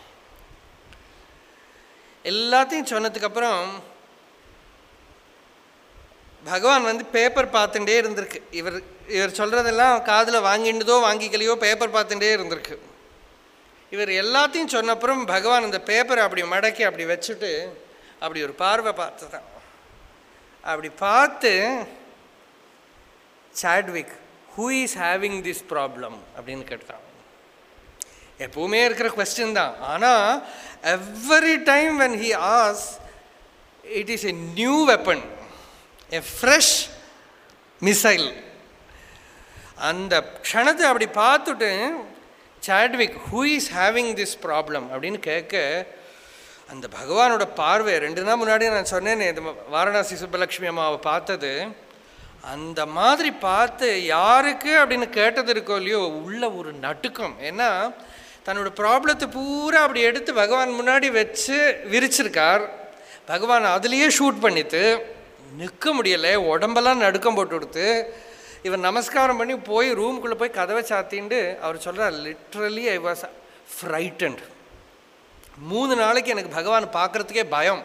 எல்லாத்தையும் சொன்னதுக்கப்புறம் பகவான் வந்து பேப்பர் பார்த்துட்டே இருந்திருக்கு. இவர் இவர் சொல்கிறதெல்லாம் காதில் வாங்கிண்டதோ வாங்கிக்கலையோ பேப்பர் பார்த்துட்டே இருந்திருக்கு. இவர் எல்லாத்தையும் சொன்னப்புறம் பகவான் அந்த பேப்பரை அப்படி மடக்கி அப்படி வச்சுட்டு அப்படி ஒரு பார்வை பார்த்து தான் அப்படி பார்த்து, Satvik, who is having this problem அப்படின்னு கேட்டான். எப்பவுமே இருக்கிற கொஸ்டின் தான். ஆனால் every time when he asks, it is a new weapon, a fresh missile. அந்த க்ஷணத்தை அப்படி பார்த்துட்டு Satvik, who is having this problem அப்படின்னு கேட்க, அந்த பகவானோட பார்வை, ரெண்டு நாள் முன்னாடி நான் சொன்னேன் இது வாரணாசி சுப்பலக்ஷ்மி அம்மாவை பார்த்தது, அந்த மாதிரி பார்த்து யாருக்கு அப்படின்னு கேட்டது இருக்கோ இல்லையோ, உள்ள ஒரு நட்டுக்கம். ஏன்னா தன்னோட ப்ராப்ளத்தை பூரா அப்படி எடுத்து பகவான் முன்னாடி வச்சு விரிச்சிருக்கார். பகவான் அதுலேயே ஷூட் பண்ணிட்டு நிற்க முடியலை, உடம்பெல்லாம் நடுக்கம் போட்டு கொடுத்து இவர் நமஸ்காரம் பண்ணி போய் ரூமுக்குள்ளே போய் கதவை சாத்தின்ட்டு அவர் சொல்கிறார், லிட்ரலி ஐ வாஸ் ஃப்ரைட்டன்ட். மூணு நாளைக்கு எனக்கு பகவான் பார்க்குறதுக்கே பயம்.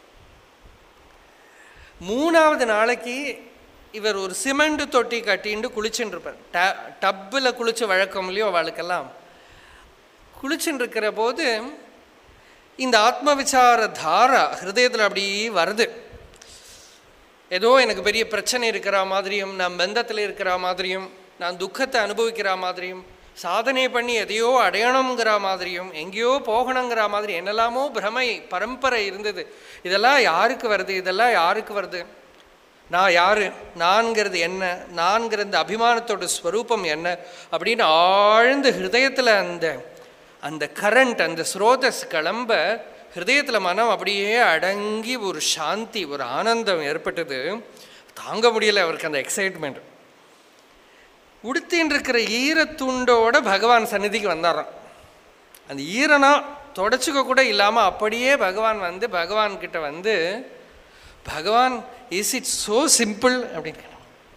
மூணாவது நாளைக்கு இவர் ஒரு சிமெண்ட் தொட்டி கட்டின்னு குளிச்சுட்டு இருப்பார். ட டப்பில் குளிச்சு வழக்கம் இல்லையோ அவளுக்கெல்லாம். குளிச்சுட்டு இருக்கிற போது இந்த ஆத்ம விசார தாரா ஹிருதயத்தில் அப்படி வருது. ஏதோ எனக்கு பெரிய பிரச்சனை இருக்கிற மாதிரியும், நான் பந்தத்தில் இருக்கிற மாதிரியும், நான் துக்கத்தை அனுபவிக்கிற மாதிரியும், சாதனை பண்ணி எதையோ அடையணுங்கிற மாதிரியும், எங்கேயோ போகணுங்கிற மாதிரி என்னெல்லாமோ பிரமை பரம்பரை இருந்தது. இதெல்லாம் யாருக்கு வருது? இதெல்லாம் யாருக்கு வருது? நான் யார்? நான்கிறது என்ன? நான்கிற இந்த அபிமானத்தோட ஸ்வரூபம் என்ன அப்படின்னு ஆழ்ந்து ஹிருதயத்தில் அந்த அந்த கரண்ட், அந்த ஸ்ரோதஸ் கிளம்ப ஹிருதயத்தில் மனம் அப்படியே அடங்கி ஒரு சாந்தி, ஒரு ஆனந்தம் ஏற்பட்டது. தாங்க முடியலை அவருக்கு அந்த எக்ஸைட்மெண்ட். உடுத்தின்னு இருக்கிற ஈரத்துண்டோட பகவான் சந்நிதிக்கு வந்தாராம். அந்த ஈரனா தொடச்சிக்க கூட இல்லாமல் அப்படியே பகவான் வந்து பகவான்கிட்ட வந்து, பகவான் இஸ் இட் ஸோ சிம்பிள் அப்படின்னு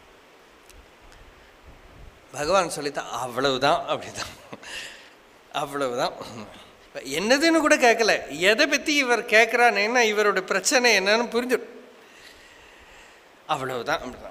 பகவான் சொல்லித்தான், அவ்வளவுதான் அப்படிதான், அவ்வளவுதான். என்னதுன்னு கூட கேட்கல, எதை பற்றி இவர் கேட்குறான்னு, இவரோட பிரச்சனை என்னன்னு புரிஞ்சு, அவ்வளவுதான் அப்படிதான்.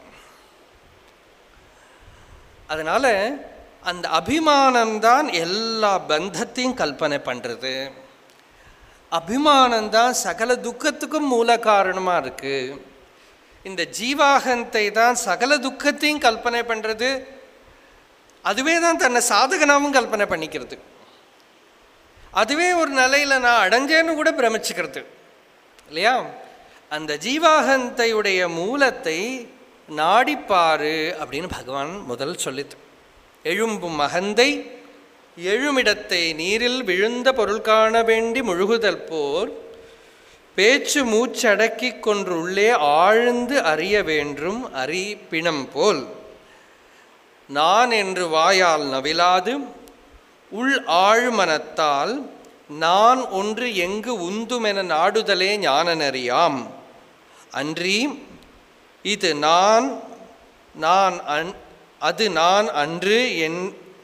அதனால் அந்த அபிமானம்தான் எல்லா பந்தத்தையும் கல்பனை பண்ணுறது. அபிமானம்தான் சகல துக்கத்துக்கும் மூல காரணமாக இருக்குது. இந்த ஜீவாகந்தை தான் சகல துக்கத்தையும் கல்பனை பண்ணுறது. அதுவே தான் தன்னை சாதகனாகவும் கல்பனை பண்ணிக்கிறது. அதுவே ஒரு நிலையில் நான் அடைஞ்சேன்னு கூட பிரமிச்சுக்கிறது இல்லையா? அந்த ஜீவாகந்தையுடைய மூலத்தை நாடிப்பாரு அப்படின்னு பகவான் முதல் சொல்லித்து. எழும்பும் மகந்தை எழுமிடத்தை நீரில் விழுந்த பொருள் காண வேண்டி முழுகுதல் போர் பேச்சு மூச்சடக்கி கொன்றுள்ளே ஆழ்ந்து அறிய வேண்டும் அறி பிணம் போல் நான் என்று வாயால் நவிலாது உள் ஆழ்மனத்தால் நான் ஒன்று எங்கு உந்துமென நாடுதலே ஞானநறியாம் அன்றி இது நான் நான் அன் அது நான் அன்று என்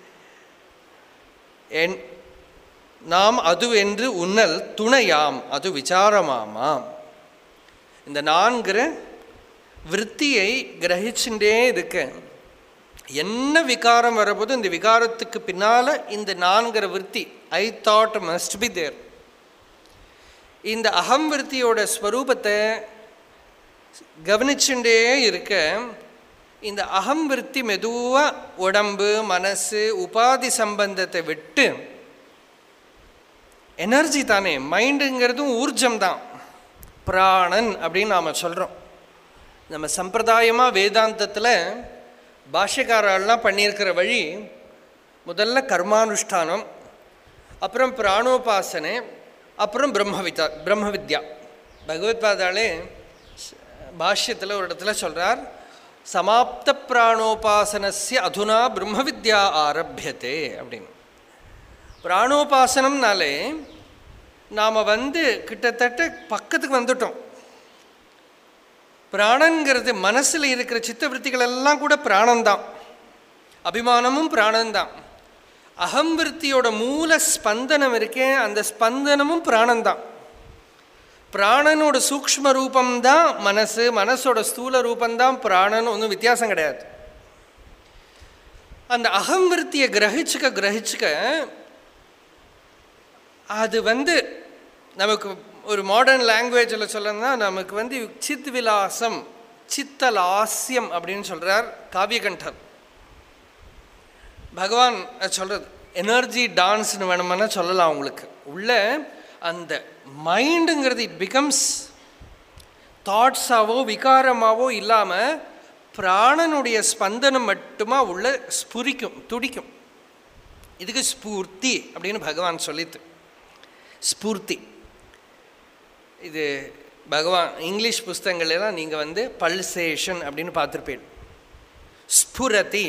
என் நாம் அது என்று உன்னல் துணையாம் அது விசாரமாமாம். இந்த நான்கிற விற்த்தியை கிரகிச்சுட்டே இருக்க என்ன விகாரம் வரப்போது இந்த விகாரத்துக்கு பின்னால் இந்த நான்கிற விற்பி I thought must be there. இந்த அகம் விற்த்தியோட ஸ்வரூபத்தை கவனிச்சுட்டே இருக்க இந்த அகம் விற்பி மெதுவாக உடம்பு மனசு உபாதி சம்பந்தத்தை விட்டு எனர்ஜி தானே, மைண்டுங்கிறதும் ஊர்ஜம் தான், பிராணன் அப்படின்னு நாம் சொல்கிறோம். நம்ம சம்பிரதாயமாக வேதாந்தத்தில் பாஷ்யக்காரெல்லாம் பண்ணியிருக்கிற வழி முதல்ல கர்மானுஷ்டானம், அப்புறம் பிராணோபாசனை, அப்புறம் பிரம்மவிதா பிரம்ம வித்யா. பகவத்பாதாலே பாஷ்யத்தில் ஒரு இடத்துல சொல்கிறார், சமாப்த பிராணோபாசனஸ்ய அதுனா பிரம்ம வித்யா ஆரம்பியதே அப்படின்னு. பிராணோபாசனம்னாலே நாம் வந்து கிட்டத்தட்ட பக்கத்துக்கு வந்துட்டோம். பிராணங்கிறது மனசில் இருக்கிற சித்தவருத்திகள் எல்லாம் கூட பிராணந்தான், அபிமானமும் பிராணந்தான். அகம் விருத்தியோட மூல ஸ்பந்தனம் இருக்கேன், அந்த ஸ்பந்தனமும் பிராணந்தான். பிராணனோட சூக்ஷ்ம ரூபம்தான் மனசு, மனசோட ஸ்தூல ரூபந்தான் பிராணன், ஒன்றும் வித்தியாசம் கிடையாது. அந்த அகம் விருத்தியை கிரகிச்சுக்க கிரகிச்சுக்க அது வந்து நமக்கு ஒரு மாடர்ன் லாங்குவேஜில் சொல்லணும்னா நமக்கு வந்து சித் விலாசம் சித்தலாஸ்யம் அப்படின்னு சொல்கிறார் காவியகண்டர். பகவான் சொல்கிறது எனர்ஜி டான்ஸ்னு வேணுமானா சொல்லலாம். உங்களுக்கு உள்ள அந்த மைண்டுங்கிறது இட் பிகம்ஸ் தாட்ஸாவோ விகாரமாவோ இல்லாமல் பிராணனுடைய ஸ்பந்தனம் மட்டுமா உள்ள ஸ்புரிக்கும், துடிக்கும். இதுக்கு ஸ்பூர்த்தி அப்படின்னு பகவான் சொல்லித்து. ஸ்பூர்த்தி இது பகவான் இங்கிலீஷ் புஸ்தகங்களெல்லாம் நீங்கள் வந்து பல்சேஷன் அப்படின்னு பார்த்துருப்பேன். ஸ்புரதி,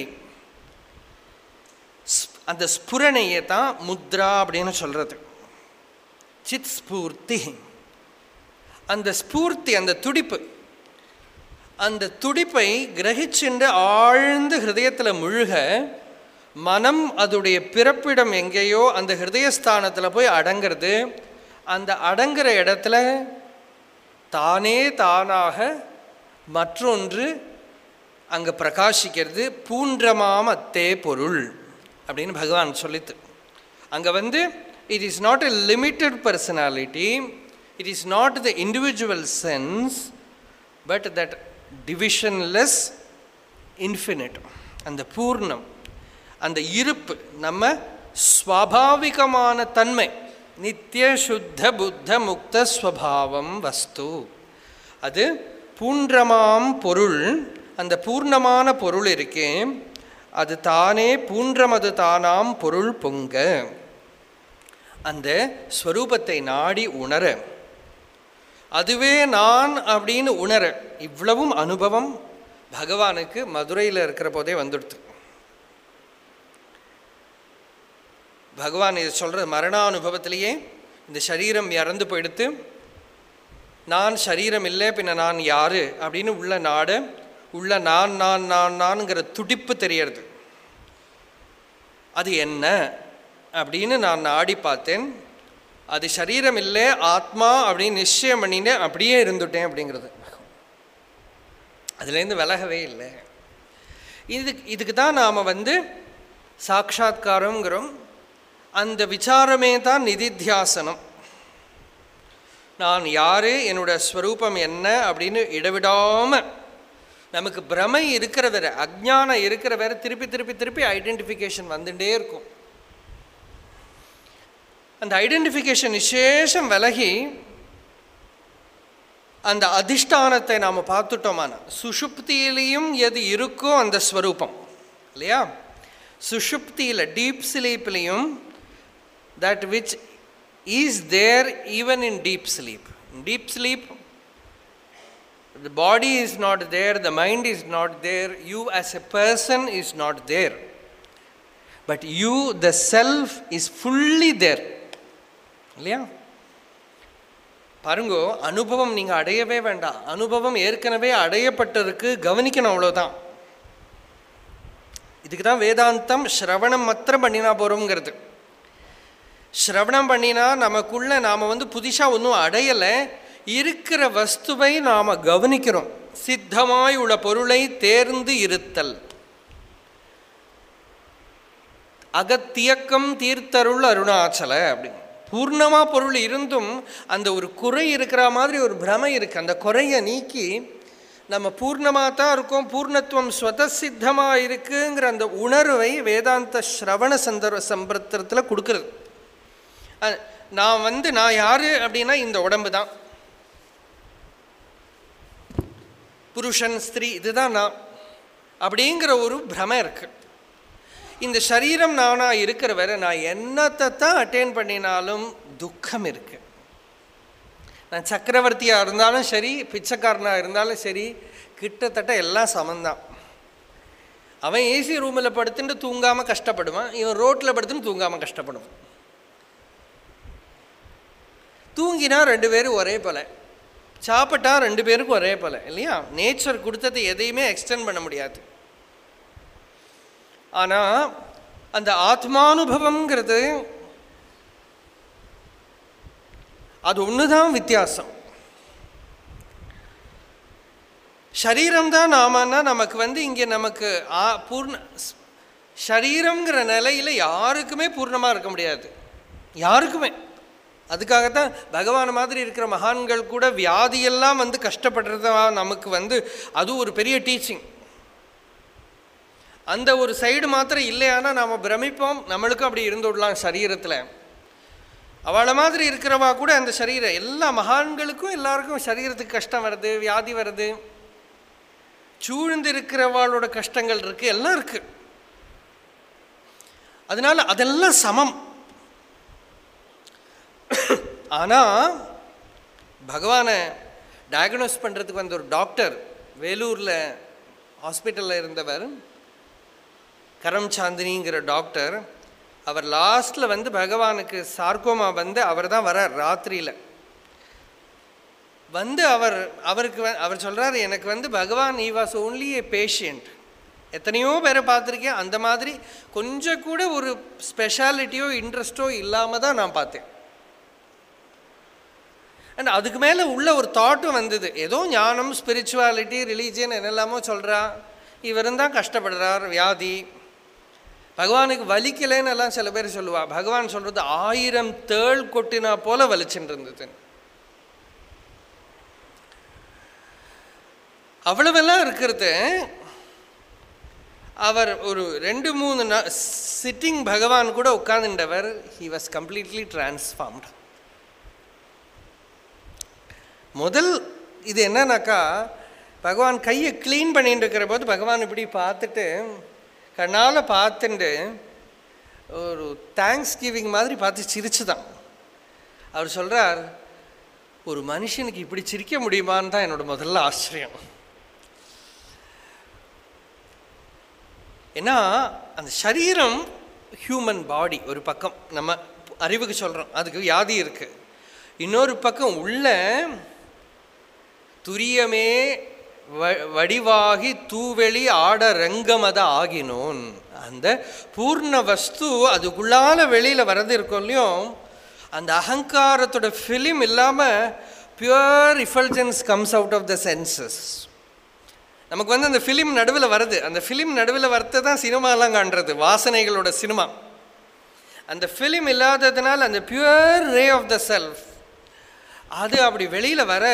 அந்த ஸ்புரணையை தான் முத்ரா அப்படின்னு சொல்கிறது. சித் ஸ்பூர்த்தி, அந்த ஸ்பூர்த்தி, அந்த துடிப்பு, அந்த துடிப்பை கிரகிச்சுண்டு ஆழ்ந்து ஹிருதயத்தில் முழுக மனம் அதுடைய பிறப்பிடம் எங்கேயோ அந்த ஹிருதயஸ்தானத்தில் போய் அடங்கிறது. அந்த அடங்குற இடத்துல தானே தானாக மற்றொன்று அங்கே பிரகாசிக்கிறது. பூன்றமாம் அத்தே பொருள் அப்படின்னு பகவான் சொல்லித்து. அங்கே வந்து it is not a limited personality, it is not the individual sense, but that divisionless infinite, அந்த பூர்ணம், அந்த இருப்பு, நம்ம ஸ்வாபாவிகமான தன்மை, நித்திய சுத்த புத்த முக்த ஸ்வபாவம் வஸ்து, அது பூன்றமாம் பொருள். அந்த பூர்ணமான பொருள் இருக்கே அது தானே பூன்றமது தானாம் பொருள் பொங்க. அந்த ஸ்வரூபத்தை நாடி உணர, அதுவே நான் அப்படின்னு உணர, இவ்வளவும் அனுபவம் பகவானுக்கு மதுரையில் இருக்கிற போதே வந்துடுது. பகவான் இது சொல்கிற மரணானுபவத்திலேயே இந்த சரீரம் இறந்து போயிடுத்து, நான் சரீரம் இல்லை பின்ன நான் யார் அப்படின்னு உள்ள நாட, உள்ள நான் நான் நான் நான்ங்கிற துடிப்பு தெரியறது. அது என்ன அப்படின்னு நான் நாடி பார்த்தேன். அது சரீரம் இல்லை ஆத்மா அப்படின்னு நிச்சயம் பண்ணினேன், அப்படியே இருந்துட்டேன் அப்படிங்கிறது. அதுலேருந்து விலகவே இல்லை. இதுக்கு இதுக்கு தான் நாம் வந்து சாட்சாத்காரங்கிறோம். அந்த விசாரமே தான் நிதித்தியாசனம். நான் யார், என்னோட ஸ்வரூபம் என்ன அப்படின்னு இடவிடாமல் நமக்கு பிரமை இருக்கிற வேற, அஜ்ஞானம் இருக்கிற வேற, திருப்பி திருப்பி திருப்பி ஐடென்டிஃபிகேஷன் வந்துட்டே இருக்கும். அந்த ஐடென்டிஃபிகேஷன் விசேஷம் விலகி அந்த அதிஷ்டானத்தை நாம் பார்த்துட்டோமான சுஷுப்தியிலையும் எது இருக்கோ அந்த ஸ்வரூபம் இல்லையா, சுஷுப்தியில் டீப் ஸ்லீப்லேயும் that which is there even in deep sleep. Deep sleep the body is not there, the mind is not there, you as a person is not there, but you the self is fully there இல்லையா. பாருங்கோ, அனுபவம் நீங்கள் அடையவே வேண்டாம், அனுபவம் ஏற்கனவே அடையப்பட்டிருக்கு, கவனிக்கணும் அவ்வளோதான். இதுக்கு தான் வேதாந்தம் ஸ்ரவணம் மாத்திரம் பண்ணினா போகிறோங்கிறது. ஸ்ரவணம் பண்ணினா நமக்குள்ள நாம் வந்து புதுசாக ஒன்றும் அடையலை, இருக்கிற வஸ்துவை நாம் கவனிக்கிறோம். சித்தமாய் உள்ள பொருளை தேர்ந்து இருத்தல், அகத்தியக்கம் தீர்த்தருள் அருணாச்சல அப்படின்னு. பூர்ணமாக பொருள் இருந்தும் அந்த ஒரு குறை இருக்கிற மாதிரி ஒரு பிரமை இருக்குது. அந்த குறையை நீக்கி நம்ம பூர்ணமாக தான் இருக்கோம், பூர்ணத்துவம் ஸ்வதசித்தமாக இருக்குங்கிற அந்த உணர்வை வேதாந்த ஸ்ரவண சந்தர்வ சம்பிரத்தத்தில் கொடுக்குறது. நான் வந்து நான் யார் அப்படின்னா இந்த உடம்பு தான், புருஷன் ஸ்திரீ இதுதான் நான் அப்படிங்கிற ஒரு பிரமை இருக்குது. இந்த சரீரம் நானாக இருக்கிற வரை நான் என்னத்தை தான் அட்டெயின் பண்ணினாலும் துக்கம் இருக்குது. நான் சக்கரவர்த்தியாக இருந்தாலும் சரி, பிச்சைக்காரனாக இருந்தாலும் சரி, கிட்டத்தட்ட எல்லாம் சமந்தான். அவன் ஏசி ரூமில் படுத்துட்டு தூங்காமல் கஷ்டப்படுவான், இவன் ரோட்டில் படுத்துன்னு தூங்காமல் கஷ்டப்படுவான். தூங்கினா ரெண்டு பேரும் ஒரே போல, சாப்பிட்டா ரெண்டு பேருக்கும் ஒரே போல இல்லையா. நேச்சர் கொடுத்தது எதையுமே எக்ஸ்டெண்ட் பண்ண முடியாது. ஆனால் அந்த ஆத்மானுபவங்கிறது அது ஒன்று தான் வித்தியாசம். ஷரீரம்தான் நாமன்னா நமக்கு வந்து இங்கே நமக்கு ஆ பூர்ண ஷரீரங்கிற நிலையில் யாருக்குமே பூர்ணமாக இருக்க முடியாது, யாருக்குமே. அதுக்காகத்தான் பகவான் மாதிரி இருக்கிற மகான்கள் கூட வியாதியெல்லாம் வந்து கஷ்டப்படுறதா நமக்கு வந்து அது ஒரு பெரிய டீச்சிங். அந்த ஒரு சைடு மாத்திரம் இல்லையானா நாம் பிரமிப்போம், நம்மளுக்கும் அப்படி இருந்து விடலாம் சரீரத்தில். அவளை மாதிரி இருக்கிறவா கூட அந்த சரீரம் எல்லா மகான்களுக்கும் எல்லாருக்கும் சரீரத்துக்கு கஷ்டம் வருது, வியாதி வருது, சூழ்ந்து இருக்கிறவாளோட கஷ்டங்கள் இருக்குது, எல்லாம் இருக்குது. அதனால் அதெல்லாம் சமம். ஆனால் பகவானை டயக்னோஸ் பண்ணுறதுக்கு வந்த ஒரு டாக்டர் வேலூரில் ஹாஸ்பிட்டலில் இருந்தவர், கரம்சாந்தினிங்கிற டாக்டர், அவர் லாஸ்ட்டில் வந்து பகவானுக்கு சார்கோமா வந்து அவர் தான் வரார் ராத்திரியில் வந்து. அவர் அவருக்கு அவர் சொல்கிறார், எனக்கு வந்து Bhagavan he was only a patient. எத்தனையோ பேரை பார்த்துருக்கேன், அந்த மாதிரி கொஞ்சம் கூட ஒரு ஸ்பெஷாலிட்டியோ இன்ட்ரெஸ்ட்டோ இல்லாமல் தான் நான் பார்த்தேன். அண்ட் அதுக்கு மேலே உள்ள ஒரு தாட்டும் வந்தது, ஏதோ ஞானம், ஸ்பிரிச்சுவாலிட்டி, ரிலீஜியன் என்னெல்லாமோ சொல்கிறா, இவரும் தான் கஷ்டப்படுறார், வியாதி, பகவானுக்கு வலிக்கலைன்னு எல்லாம் சில பேர் சொல்லுவா. பகவான் சொல்கிறது ஆயிரம் தேள் கொட்டினா போல வலிச்சுட்டு இருந்தது. அவ்வளவெல்லாம் இருக்கிறது. அவர் ஒரு ரெண்டு மூணு நா சிட்டிங் பகவான் கூட உட்கார்ந்துட்டவர், ஹி வாஸ் கம்ப்ளீட்லி டிரான்ஸ்ஃபார்ம்டு. முதல் இது என்னன்னாக்கா, பகவான் கையை க்ளீன் பண்ணிட்டு இருக்கிற போது பகவான் இப்படி பார்த்துட்டு கண்ணால் பார்த்துட்டு ஒரு தேங்க்ஸ் கிவிங் மாதிரி பார்த்து சிரிச்சு தான். அவர் சொல்கிறார், ஒரு மனுஷனுக்கு இப்படி சிரிக்க முடியுமான்னு தான் என்னோட முதல்ல ஆச்சரியம். ஏன்னா அந்த சரீரம் ஹியூமன் பாடி ஒரு பக்கம் நம்ம அறிவுக்கு சொல்கிறோம், அதுக்கு வியாதி இருக்குது. இன்னொரு பக்கம் உள்ள துரியமே வ வடிவாகி தூவெளி ஆட ரங்கமத ஆகினோன், அந்த பூர்ண வஸ்து அதுக்குள்ளால வெளியில் வரது இருக்கும் இல்லையோ, அந்த அகங்காரத்தோட ஃபிலிம் இல்லாமல் pure refulgence comes out of the senses. நமக்கு வந்து அந்த ஃபிலிம் நடுவில் வருது, அந்த ஃபிலிம் நடுவில் வரது தான் சினிமாலாம் காண்றது, வாசனைகளோட சினிமா. அந்த ஃபிலிம் இல்லாததுனால அந்த pure ray of the self அது அப்படி வெளியில் வர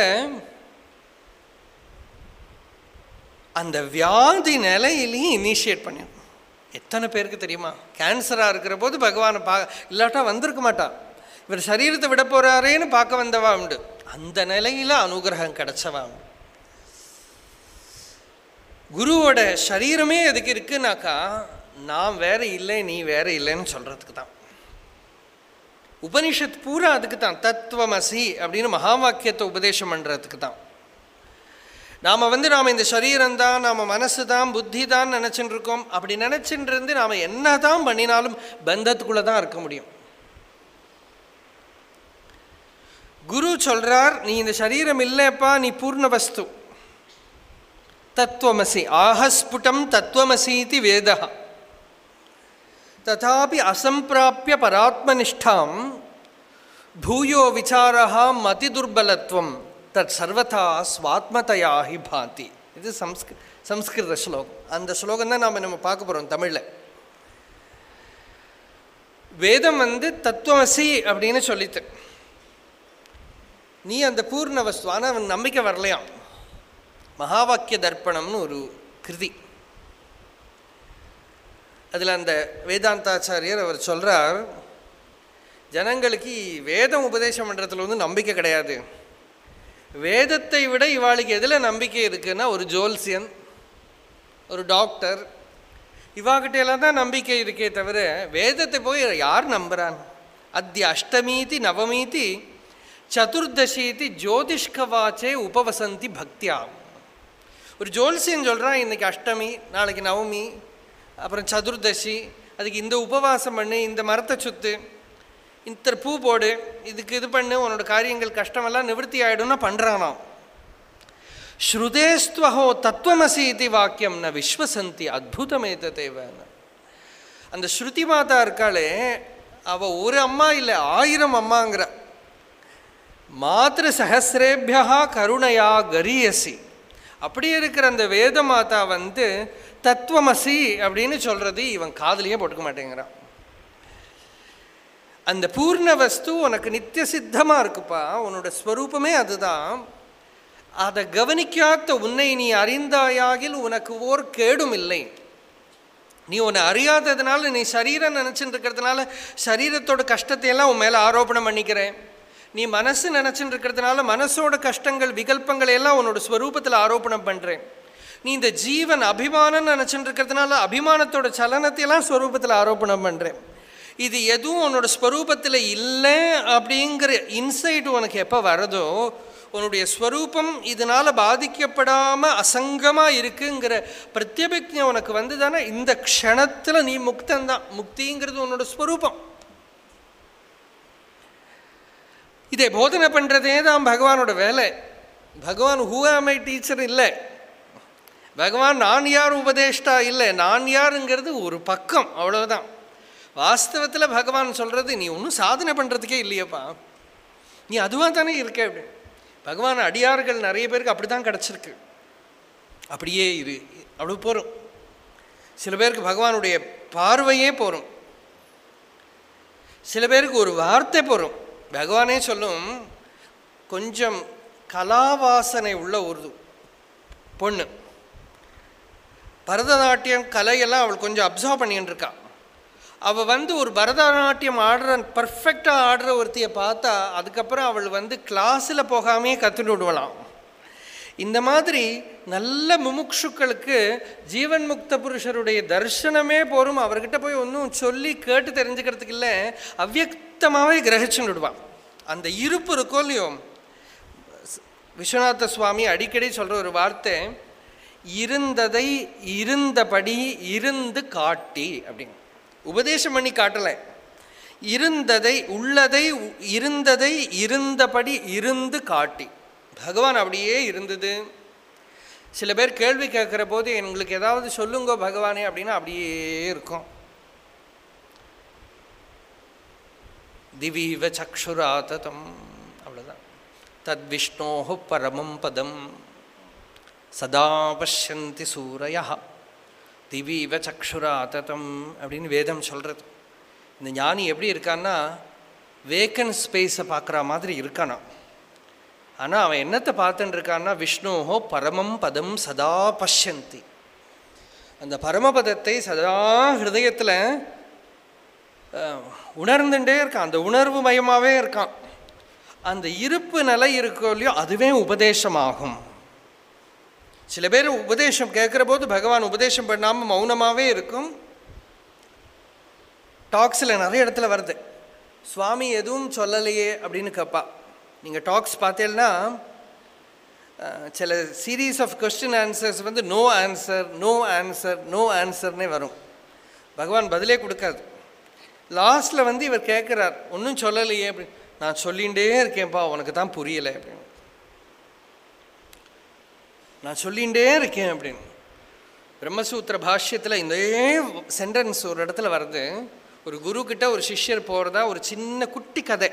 அந்த வியாதி நிலையிலையும் இனிஷியேட் பண்ணிடும். எத்தனை பேருக்கு தெரியுமா, கேன்சராக இருக்கிற போது பகவானை பா இல்லாட்டா வந்திருக்க மாட்டான். இவர் சரீரத்தை விட போகிறாரேன்னு பார்க்க வந்தவா உண்டு. அந்த நிலையில் அனுகிரகம் கிடைச்சவாங்க. குருவோட சரீரமே எதுக்கு இருக்குனாக்கா, நான் வேற இல்லை நீ வேற இல்லைன்னு சொல்றதுக்கு தான். உபனிஷத் பூரா அதுக்கு தான், தத்துவமசி அப்படின்னு மகா வாக்கியத்தை உபதேசம் பண்ணுறதுக்கு தான். நாம் வந்து நாம் இந்த சரீரம் தான், நாம் மனசு தான், புத்தி தான் நினச்சின்னு இருக்கோம். அப்படி நினச்சின்னு இருந்து நாம் என்ன தான் பண்ணினாலும் பந்தத்துக்குள்ளே தான் இருக்க முடியும். குரு சொல்கிறார், நீ இந்த சரீரம் இல்லைப்பா, நீ பூர்ண வஸ்து. தத்துவமசி ஆஹஸ்புடம் தத்துவமசீதி வேதா ததாபி அசம்பிராப்பிய பராத்மனிஷ்டாம் பூயோ விசாரா மதி துர்பலத்வம் தத் சர்வதா ஸ்வாத்மதயா ஹி பாதி. இது சம்ஸ்கிரு சம்ஸ்கிருத ஸ்லோகம். அந்த ஸ்லோகம் தான் நாம் நம்ம பார்க்க போகிறோம் தமிழில். வேதம் வந்து தத்துவமசி அப்படின்னு சொல்லித்து, நீ அந்த பூர்ண வஸ்து. ஆனால் அவன் நம்பிக்கை வரலையாம். மகா வாக்கிய தர்ப்பணம்னு ஒரு கிருதி, அதில் அந்த வேதாந்தாச்சாரியர் அவர் சொல்கிறார், ஜனங்களுக்கு வேதம் உபதேசம் பண்ணுறதுல வந்து நம்பிக்கை கிடையாது. வேதத்தை விட இவாளுக்கு எதில் நம்பிக்கை இருக்குன்னா, ஒரு ஜோல்சியன், ஒரு டாக்டர், இவாகிட்டையெல்லாம் தான் நம்பிக்கை இருக்கே தவிர வேதத்தை போய் யார் நம்புகிறான்? அத்திய அஷ்டமீதி நவமீதி சதுர்தசீதி ஜோதிஷ்கவாச்சே உபவசந்தி பக்தியா. ஒரு ஜோல்சியன் சொல்கிறான், இன்றைக்கி அஷ்டமி, நாளைக்கு நவமி, அப்புறம் சதுர்தசி, அதுக்கு இந்த உபவாசம் பண்ணு, இந்த மரத்தை சுற்று, இந்த பூ போடு, இதுக்கு இது பண்ணு, உன்னோட காரியங்கள் கஷ்டமெல்லாம் நிவர்த்தி ஆகிடும்னா பண்ணுறானாம். ஸ்ருதேஸ்துவஹோ தத்துவமசி இது வாக்கியம் ந விஸ்வசந்தி அத்புதமேத தேவன. அந்த ஸ்ருதி மாதா இருக்காளே, அவள் ஒரு அம்மா இல்லை, ஆயிரம் அம்மாங்கிற. மாத்திரு சஹசிரேபியா கருணையா கரியசி. அப்படி இருக்கிற அந்த வேத மாதா வந்து தத்துவமசி அப்படின்னு சொல்கிறது இவன் காதலியே போட்டுக்க மாட்டேங்கிறான். அந்த பூர்ண வஸ்து உனக்கு நித்திய சித்தமாக இருக்குப்பா, உன்னோட ஸ்வரூபமே அதுதான். அதை கவனிக்காத உன்னை நீ அறிந்தாயாகில் உனக்கு ஓர் கேடும் இல்லை. நீ உன்னை அறியாததுனால, நீ சரீரம் நினச்சிட்டு இருக்கிறதுனால சரீரத்தோட கஷ்டத்தையெல்லாம் உன் மேலே ஆரோபணம் பண்ணிக்கிறேன். நீ மனசு நினச்சிட்டு இருக்கிறதுனால மனசோட கஷ்டங்கள் விகல்பங்களை எல்லாம் உன்னோட ஸ்வரூபத்தில் ஆரோப்பணம் பண்ணுறேன். நீ இந்த ஜீவன் அபிமானம் நினச்சிட்டு இருக்கிறதுனால அபிமானத்தோட சலனத்தையெல்லாம் ஸ்வரூபத்தில் ஆரோப்பணம் பண்ணுறேன். இது எதுவும் உன்னோட ஸ்வரூபத்தில் இல்லை அப்படிங்கிற இன்சைட் உனக்கு எப்போ வருதோ, உன்னுடைய ஸ்வரூபம் இதனால் பாதிக்கப்படாமல் அசங்கமாக இருக்குங்கிற பிரத்யபிக்ஞை உனக்கு வந்து தானே, இந்த க்ஷணத்தில் நீ முக்தந்தான். முக்திங்கிறது உன்னோட ஸ்வரூபம். இதை போதனை பண்ணுறதே தான் பகவானோட வேலை. பகவான் ஹூ ஆம் ஐ டீச்சர் இல்லை, பகவான் நான் யார் உபதேஷ்டா இல்லை. நான் யாருங்கிறது ஒரு பக்கம், அவ்வளோதான். வாஸ்தவத்தில் பகவான் சொல்கிறது, நீ ஒன்றும் சாதனை பண்ணுறதுக்கே இல்லையப்பா, நீ அதுவாக தானே இருக்க. அப்படி பகவான் அடியார்கள் நிறைய பேருக்கு அப்படி தான் கிடச்சிருக்கு. அப்படியே இரு, அவ்வளோ போகிறோம். சில பேருக்கு பகவானுடைய பார்வையே போகிறோம், சில பேருக்கு ஒரு வார்த்தை போகிறோம். பகவானே சொல்லும், கொஞ்சம் கலாவாசனை உள்ள ஒரு பொண்ணு, பரதநாட்டியம் கலையெல்லாம் அவள் கொஞ்சம் அப்சர்வ் பண்ணிட்டு இருக்கா. அவள் வந்து ஒரு பரதநாட்டியம் ஆடுற பர்ஃபெக்டாக ஆடுற ஒருத்தியை பார்த்தா அதுக்கப்புறம் அவள் வந்து கிளாஸில் போகாமையே கற்றுட்டு விடுவலாம். இந்த மாதிரி நல்ல முமுட்சுக்களுக்கு ஜீவன் முக்த புருஷருடைய தர்சனமே போரும். அவர்கிட்ட போய் ஒன்றும் சொல்லி கேட்டு தெரிஞ்சுக்கிறதுக்கு இல்லை, அவ்வியக்தமாகவே கிரகிச்சுன்னு விடுவான். அந்த இருப்பு இருக்கோ இல்லையோ, விஸ்வநாத சுவாமி அடிக்கடி சொல்கிற ஒரு வார்த்தை, இருந்ததை இருந்தபடி இருந்து காட்டி அப்படின்னு. உபதேசம் பண்ணி காட்டலை, இருந்ததை உள்ளதை இருந்ததை இருந்தபடி இருந்து காட்டி. பகவான் அப்படியே இருந்தது. சில பேர் கேள்வி கேட்குற போது எங்களுக்கு ஏதாவது சொல்லுங்க பகவானே அப்படின்னா அப்படியே இருக்கும். திவீவ சக்ஷுராததம், அவ்வளோதான். தத் விஷ்ணோஹு பரமம் பதம் சதா பஷ்யந்தி சூரயா திவீவ சக்ஷுராததம் அப்படின்னு வேதம் சொல்கிறது. இந்த ஞானி எப்படி இருக்கான்னா, வேக்கன் ஸ்பேஸை பார்க்குற மாதிரி இருக்கானா. ஆனால் அவன் என்னத்தை பார்த்துட்டு இருக்கான்னா, விஷ்ணோஹோ பரமம் பதம் சதா பஷ்யந்தி, அந்த பரமபதத்தை சதா ஹிருதயத்தில் உணர்ந்துட்டே இருக்கான். அந்த உணர்வு மயமாகவே இருக்கான். அந்த இருப்பு நிலை இருக்கோ இல்லையோ அதுவே உபதேசமாகும். சில பேர் உபதேசம் கேட்குற போது பகவான் உபதேசம் பண்ணாமல் மௌனமாகவே இருக்கும். டாக்ஸில் நிறைய இடத்துல வருது, சுவாமி எதுவும் சொல்லலையே அப்படின்னு கேட்பா. நீங்கள் டாக்ஸ் பார்த்தீங்கன்னா சில சீரீஸ் ஆஃப் கொஸ்டின் ஆன்சர்ஸ் வந்து no answer no answer no ஆன்சர்னே வரும். பகவான் பதிலே கொடுக்காது. லாஸ்ட்டில் வந்து இவர் கேட்குறார், ஒன்றும் சொல்லலையே அப்படின்னு. நான் சொல்லிகிட்டே இருக்கேன்ப்பா, உனக்கு தான் புரியலை அப்படின்னு. நான் சொல்லிகிட்டே இருக்கேன் அப்படின்னு. பிரம்மசூத்திர பாஷ்யத்தில் இந்த சென்டென்ஸ் ஒரு இடத்துல வருது. ஒரு குரு கிட்ட ஒரு சிஷ்யர் போகிறதா ஒரு சின்ன குட்டி கதை.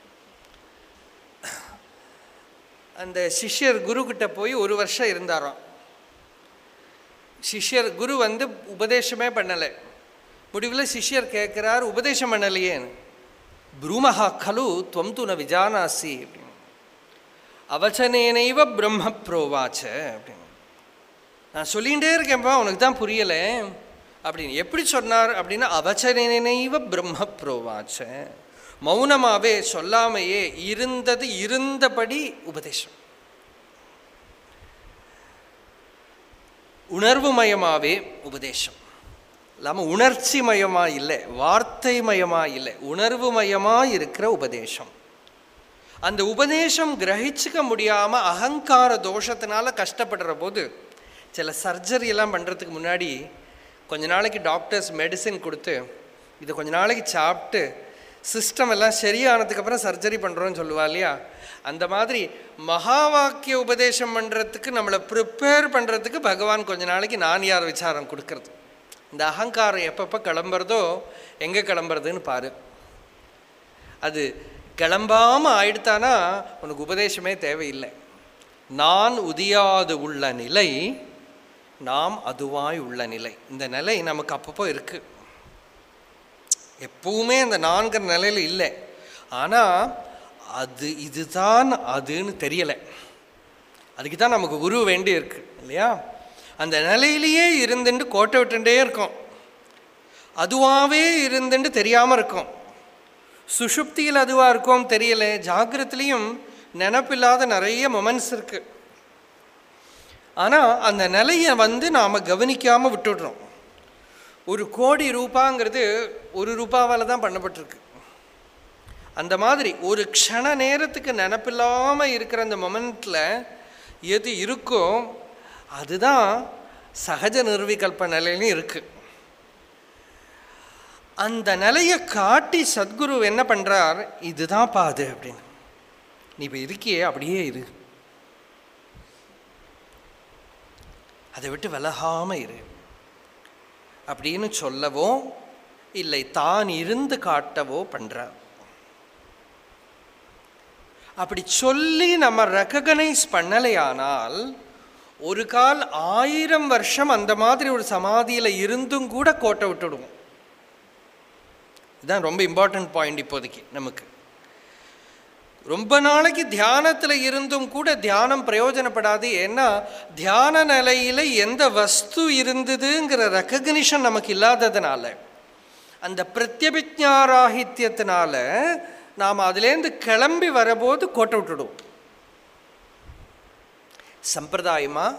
அந்த சிஷ்யர் குரு கிட்ட போய் ஒரு வருஷம் இருந்தாராம். சிஷ்யர் குரு வந்து உபதேசமே பண்ணலை. முடிவில் சிஷ்யர் கேட்குறார், உபதேசம் பண்ணலையேன்னு. ப்ரூமஹா கலு துவம் து ந விஜானாசி அப்படின்னு. அவச்சனேனைவ பிரம்ம ப்ரோவாச்ச அப்படின்னு. நான் சொல்லிகிட்டே இருக்கேன்ப்பா, உனக்கு தான் புரியலை அப்படின்னு. எப்படி சொன்னார் அப்படின்னா, அவச்சனேனைவ பிரம்ம ப்ரோவாச்ச, மௌனமாகவே சொல்லாமையே இருந்தது இருந்தபடி உபதேசம். உணர்வுமயமாகவே உபதேசம் இல்லாமல் உணர்ச்சி மயமாக இல்லை, வார்த்தை மயமாக இல்லை, உணர்வு மயமாக இருக்கிற உபதேசம். அந்த உபதேசம் கிரகிச்சிக்க முடியாமல் அகங்கார தோஷத்தினால கஷ்டப்படுற போது சில சர்ஜரி எல்லாம் பண்ணுறதுக்கு முன்னாடி கொஞ்ச நாளைக்கு டாக்டர்ஸ் மெடிசின் கொடுத்து இதை கொஞ்ச நாளைக்கு சாப்பிட்டு சிஸ்டம் எல்லாம் சரியானதுக்கப்புறம் சர்ஜரி பண்ணுறோன்னு சொல்லுவா இல்லையா? அந்த மாதிரி மகா வாக்கிய உபதேசம் பண்ணுறதுக்கு நம்மளை ப்ரிப்பேர் பண்ணுறதுக்கு பகவான் கொஞ்ச நாளைக்கு நான் யார் விசாரம் கொடுக்கறது. இந்த அகங்காரம் எப்பப்போ கிளம்புறதோ எங்கே கிளம்புறதுன்னு பாரு. அது கிளம்பாமல் ஆயிடுத்தானா உனக்கு உபதேசமே தேவையில்லை. நான் உதியாது உள்ள நிலை, நாம் அதுவாய் உள்ள நிலை. இந்த நிலை நமக்கு அப்பப்போ இருக்குது. எப்பவுமே அந்த நான்கிற நிலையில் இல்லை. ஆனால் அது இதுதான் அதுன்னு தெரியலை. அதுக்கு தான் நமக்கு குரு வேண்டி இருக்கு இல்லையா? அந்த நிலையிலேயே இருந்துட்டு கோட்டை விட்டுட்டே இருக்கோம். அதுவாகவே இருந்துட்டு தெரியாமல் இருக்கும். சுஷுப்தியில் அதுவாக இருக்கும் தெரியலை. ஜாகிரத்துலேயும் நினப்பில்லாத நிறைய மொமெண்ட்ஸ் இருக்குது. ஆனால் அந்த நிலையை வந்து நாம் கவனிக்காமல் விட்டுடுறோம். ஒரு கோடி ரூபாங்கிறது ஒரு ரூபாவால் தான் பண்ணப்பட்டிருக்கு. அந்த மாதிரி ஒரு க்ஷண நேரத்துக்கு நினப்பில்லாமல் இருக்கிற அந்த மொமெண்ட்டில் எது இருக்கோ அதுதான் சகஜ நிர்விகல்ப நிலையிலும் இருக்குது. அந்த நிலையை காட்டி சத்குரு என்ன பண்ணுறார், இதுதான் பாது அப்படின்னு. நீ இப்போ இருக்கியே அப்படியே இரு, அதை விட்டு விலகாமல் இரு அப்படின்னு சொல்லவோ இல்லை தான் இருந்து காட்டவோ பண்ணுறார். அப்படி சொல்லி நம்ம ரெக்கக்னைஸ் பண்ணலையானால் ஒரு கால் ஆயிரம் வருஷம் அந்த மாதிரி ஒரு சமாதியில் இருந்தும் கூட கோட்டை விட்டுடுவோம். இதுதான் ரொம்ப இம்பார்ட்டன்ட் பாயிண்ட். இப்போதைக்கு நமக்கு ரொம்ப நாளைக்கு தியானத்தில் இருந்தும் கூட தியானம் பிரயோஜனப்படாது. ஏன்னா தியான நிலையில் எந்த வஸ்து இருந்ததுங்கிற ரெக்கக்னிஷன் நமக்கு இல்லாததுனால, அந்த பிரத்யபிஜாராகித்யத்தினால நாம் அதுலேருந்து கிளம்பி வரபோது கோட்டை விட்டுடுவோம். சம்பிரதாயமாக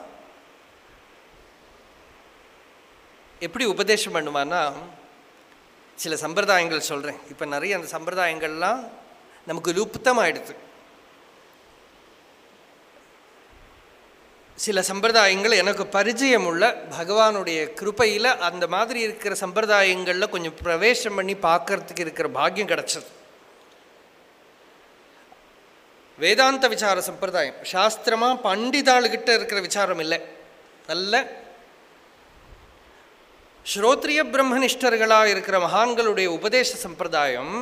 எப்படி உபதேசம் பண்ணுவான்னா, சில சம்பிரதாயங்கள் சொல்கிறேன். இப்போ நிறைய அந்த சம்பிரதாயங்கள்லாம் நமக்கு லுப்தமாயிடுது. சில சம்பிரதாயங்கள் எனக்கு பரிச்சயம் உள்ள பகவானுடைய கிருபையில் அந்த மாதிரி இருக்கிற சம்பிரதாயங்களில் கொஞ்சம் பிரவேசம் பண்ணி பார்க்கறதுக்கு இருக்கிற பாக்கியம் கிடச்சது. வேதாந்த விசார சம்பிரதாயம் சாஸ்திரமாக பண்டிதாளுகிட்ட இருக்கிற விசாரம் இல்லை. நல்ல ஸ்ரோத்ரிய பிரம்மனிஷ்டர்களாக இருக்கிற மகான்களுடைய உபதேச சம்பிரதாயம்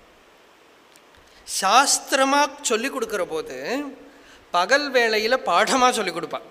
சாஸ்திரமாக சொல்லி கொடுக்குற போது பகல் வேளையில் பாடமாக சொல்லி கொடுப்பா.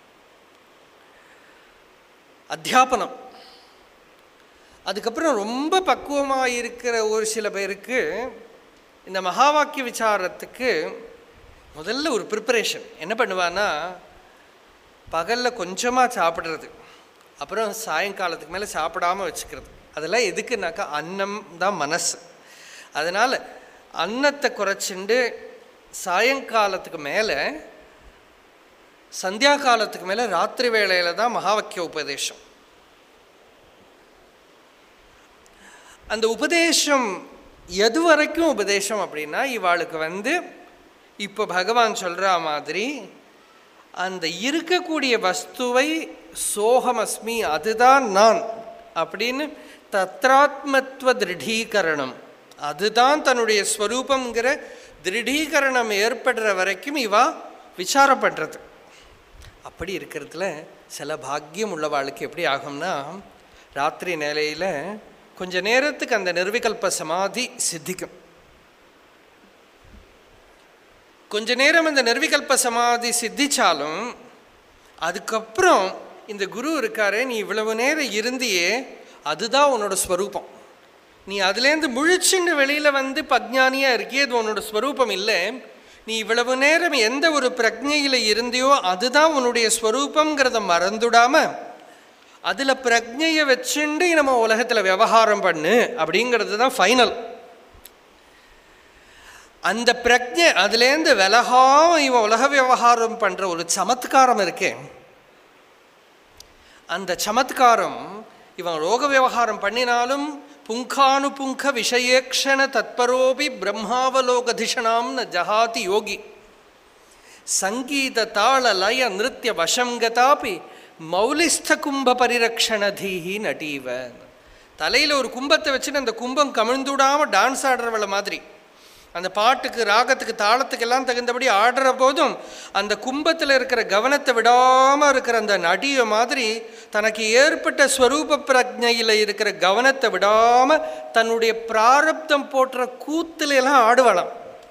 அத்தியாபனம். அதுக்கப்புறம் ரொம்ப பக்குவமாக இருக்கிற ஒரு சில பேருக்கு இந்த மகா வாக்கிய விசாரத்துக்கு முதல்ல ஒரு ப்ரிப்பரேஷன் என்ன பண்ணுவான்னா, பகலில் கொஞ்சமாக சாப்பிட்றது, அப்புறம் சாயங்காலத்துக்கு மேலே சாப்பிடாமல் வச்சுக்கிறது. அதெல்லாம் எதுக்குனாக்கா அன்னம் தான் மனசு. அதனால் அன்னத்தை குறைச்சிண்டு சாயங்காலத்துக்கு மேலே, சந்தியா காலத்துக்கு மேலே, ராத்திரி வேளையில் தான் மகாவாக்கிய உபதேசம். அந்த உபதேசம் எது வரைக்கும் உபதேசம் அப்படின்னா, இவாளுக்கு வந்து இப்போ பகவான் சொல்கிற மாதிரி அந்த இருக்கக்கூடிய வஸ்துவை சோகமஸ்மி, அதுதான் நான் அப்படின்னு தத்ராத்மத்துவ திருடீகரணம், அதுதான் தன்னுடைய ஸ்வரூபங்கிற திருடீகரணம் ஏற்படுற வரைக்கும் இவா விசாரப்படுறது. அப்படி இருக்கிறதுல சில பாக்கியம் உள்ளவாளுக்கு எப்படி ஆகும்னா, ராத்திரி நிலையில் கொஞ்ச நேரத்துக்கு அந்த நிர்விகல்ப சமாதி சித்திக்கும். கொஞ்ச நேரம் அந்த நிர்விகல்ப சமாதி சித்திச்சாலும் அதுக்கப்புறம் இந்த குரு இருக்காரே, நீ இவ்வளவு நேரம் இருந்தியே அதுதான் உன்னோட ஸ்வரூபம், நீ அதுலேருந்து முழிச்சுண்டு வெளியில் வந்து பஜ்ஞானியாக இருக்கியே, அது உன்னோட ஸ்வரூபம் இல்லை, நீ இவ்வளவு நேரம் எந்த ஒரு பிரஜையில் இருந்தியோ அதுதான் உன்னுடைய ஸ்வரூபங்கிறத மறந்துடாமல் அதில் பிரஜையை வச்சுண்டு நம்ம உலகத்தில் விவகாரம் பண்ணு அப்படிங்கிறது தான் ஃபைனல். அந்த பிரஜை அதுலேருந்து விலகாம இவன் உலக விவகாரம் பண்ணுற ஒரு சமத்காரம் இருக்கே, அந்த சமத்காரம் இவன் ரோக விவகாரம் பண்ணினாலும் புங்கானுபுங்க விஷயேக்ஷண தத்பரோபி பிரம்மாவலோகதிஷனாம் ந ஜஹாதி யோகி சங்கீத தாள லய நிருத்திய வசங்கதாபி மௌலிஸ்த கும்ப பரிரக்ஷணதீஹி நடீவ. தலையில் ஒரு கும்பத்தை வச்சுட்டு அந்த கும்பம் கமிழ்ந்துடாமல் டான்ஸ் ஆடுறவளை மாதிரி, அந்த பாட்டுக்கு ராகத்துக்கு தாளத்துக்கெல்லாம் தகுந்தபடி ஆடுற போதும் அந்த கும்பத்தில் இருக்கிற கவனத்தை விடாமல் இருக்கிற அந்த நடிகை மாதிரி தனக்கு ஏற்பட்ட ஸ்வரூப பிரஜையில் இருக்கிற கவனத்தை விடாமல் தன்னுடைய பிராரப்தம் போன்ற கூத்துலாம் ஆடுவலாம்.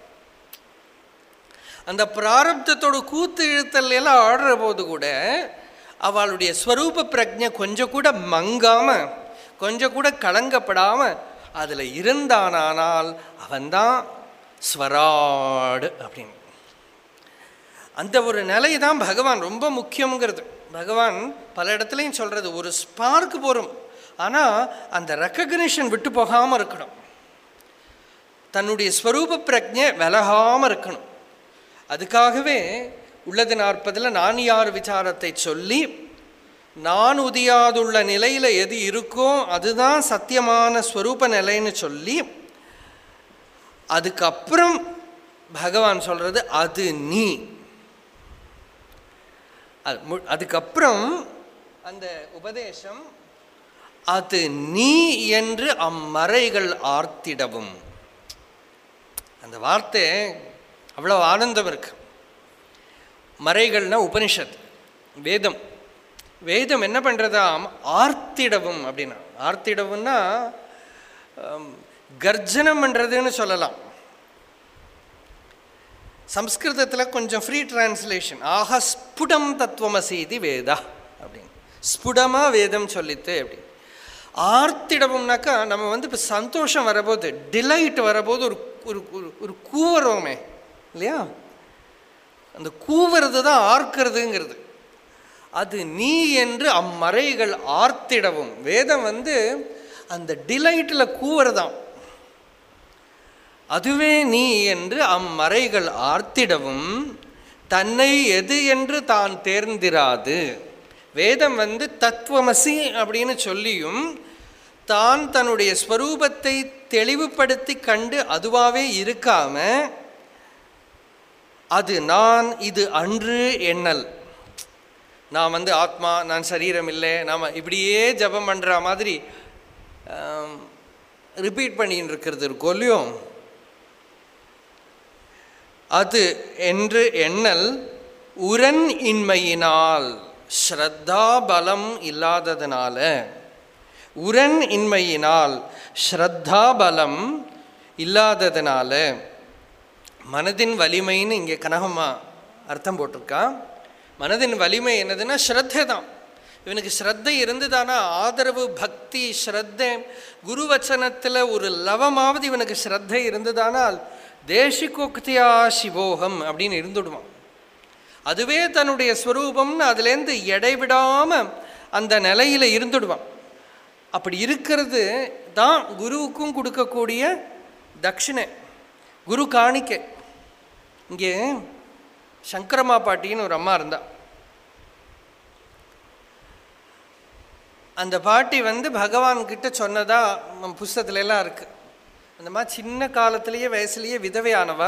அந்த பிராரப்தத்தோட கூத்து இழுத்தல் எல்லாம் ஆடுற போது கூட அவளுடைய ஸ்வரூப பிரஜை கொஞ்சம் கூட மங்காமல், கொஞ்சம் கூட கலங்கப்படாமல் அதில் இருந்தானால் அவன்தான் ஸ்வராடு அப்படின்னு. அந்த ஒரு நிலை தான் பகவான் ரொம்ப முக்கியங்கிறது. பகவான் பல இடத்துலையும் சொல்கிறது, ஒரு ஸ்பார்க்கு போகிறோம், ஆனால் அந்த ரெக்கக்னிஷன் விட்டு போகாமல் இருக்கணும், தன்னுடைய ஸ்வரூப பிரஜை விலகாமல் இருக்கணும். அதுக்காகவே உள்ளது நாற்பதில் நான் யார் விசாரத்தை சொல்லி, நான் உதியாதுள்ள நிலையில் எது இருக்கோ அதுதான் சத்தியமான ஸ்வரூப நிலைன்னு சொல்லி, அதுக்கப்புறம் பகவான் சொல்கிறது அது நீ. அது அதுக்கப்புறம் அந்த உபதேசம் அது நீ என்று அம்மறைகள் ஆர்த்திடவும். அந்த வார்த்தை அவ்வளோ ஆனந்தம் இருக்கு. மறைகள்னா உபனிஷத், வேதம். வேதம் என்ன பண்ணுறதாம், ஆர்த்திடவும் அப்படின்னா. ஆர்த்திடவும்னா கர்ஜனம் பண்ணுறதுன்னு சொல்லலாம். சம்ஸ்கிருதத்தில் கொஞ்சம் ஃப்ரீ டிரான்ஸ்லேஷன், ஆஹா ஸ்புடம் தத்துவமசீதி வேதா அப்படின்னு, ஸ்புடமாக வேதம் சொல்லித்து அப்படி. ஆர்த்திடவும்னாக்கா நம்ம வந்து இப்போ சந்தோஷம் வரபோது, டிலைட் வரபோது ஒரு ஒரு ஒரு கூவரோமே இல்லையா, அந்த கூவுறது தான் ஆர்க்கிறதுங்கிறது. அது நீ என்று அம்மறைகள் ஆர்த்திடவும். வேதம் வந்து அந்த டிலைட்டில் கூவுறதாம், அதுவே நீ என்று அம்மறைகள் ஆர்த்திடவும் தன்னை எது என்று தான் தேர்ந்திராது. வேதம் வந்து தத்துவமசி அப்படின்னு சொல்லியும் தான் தன்னுடைய ஸ்வரூபத்தை தெளிவுபடுத்தி கண்டு அதுவாகவே இருக்காம அது நான் இது அன்று எண்ணல், நான் வந்து ஆத்மா, நான் சரீரம் இல்லை, நாம் இப்படியே ஜபம் பண்ணுற மாதிரி ரிப்பீட் பண்ணின்னு இருக்கிறது இருக்கும் இல்லையோ, அது என்று எண்ணல் உரன் இன்மையினால், ஸ்ரத்தா பலம் இல்லாததுனால. உரன் இன்மையினால், ஸ்ரத்தா பலம் இல்லாததுனால. மனதின் வலிமைன்னு இங்கே கனகம்மா அர்த்தம் போட்டிருக்கா. மனதின் வலிமை என்னதுன்னா ஸ்ரத்தை தான். இவனுக்கு ஸ்ரத்தை இருந்துதானா, ஆதரவு பக்தி ஸ்ரத்தை, குருவச்சனத்தில் ஒரு லவமாவது இவனுக்கு ஸ்ரத்தை இருந்ததானால் தேசிகோக்தியா சிவோகம் அப்படின்னு இருந்துடுவான். அதுவே தன்னுடைய ஸ்வரூபம்னு அதுலேருந்து எடைவிடாமல் அந்த நிலையில் இருந்துடுவான். அப்படி இருக்கிறது தான் குருவுக்கும் கொடுக்கக்கூடிய தட்சிணை, குரு காணிக்கை. இங்கே சங்கரம்மா பாட்டின்னு ஒரு அம்மா இருந்தா. அந்த பாட்டி வந்து பகவான்கிட்ட சொன்னதா புஸ்தகத்துல எல்லாம் இருக்கு. அந்த மாதிரி சின்ன காலத்திலேயே வயசுலேயே விதவையானவா.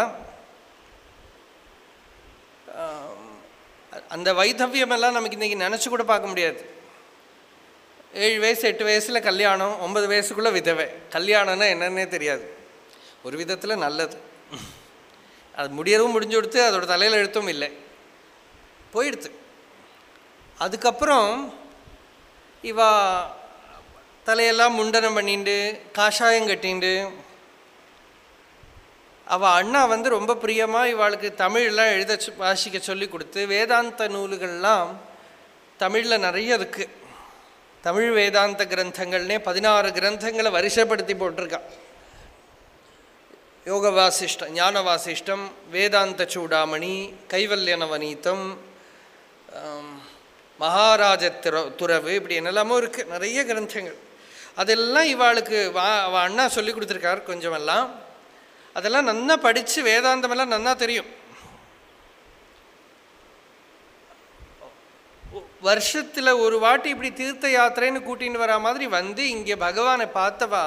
அந்த வைதவியமெல்லாம் நமக்கு இன்றைக்கி நினச்சி கூட பார்க்க முடியாது. ஏழு வயசு எட்டு வயசில் கல்யாணம், ஒன்பது வயசுக்குள்ளே விதவை. கல்யாணம்னா என்னன்னே தெரியாது. ஒரு விதத்தில் நல்லது. அது முடியவும் முடிஞ்சு கொடுத்து அதோட தலையில் எழுத்தும் இல்லை, போயிடுத்து. அதுக்கப்புறம் இவா தலையெல்லாம் முண்டனம் பண்ணிண்டு காஷாயம் கட்டிண்டு, அவள் அண்ணா வந்து ரொம்ப பிரியமாக இவாளுக்கு தமிழெலாம் எழுத வாசிக்க சொல்லி கொடுத்து, வேதாந்த நூல்கள்லாம் தமிழில் நிறைய இருக்குது. தமிழ் வேதாந்த கிரந்தங்கள்னே பதினாறு கிரந்தங்களை வரிசைப்படுத்தி போட்டிருக்கா. யோக வாசிஷ்டம், ஞான வாசிஷ்டம், வேதாந்த சூடாமணி, கைவல்ய நவநீதம், மகாராஜ துற துறவு, இப்படி என்னெல்லாமோ இருக்குது நிறைய கிரந்தங்கள். அதெல்லாம் இவாளுக்கு வா அவள் அண்ணா சொல்லி கொடுத்துருக்கார் கொஞ்சமெல்லாம். அதெல்லாம் நன்னா படித்து வேதாந்தமெல்லாம் நன்னா தெரியும். வருஷத்தில் ஒரு வாட்டி இப்படி தீர்த்த யாத்திரைன்னு கூட்டின்னு வரா மாதிரி வந்து இங்கே பகவானை பார்த்தவா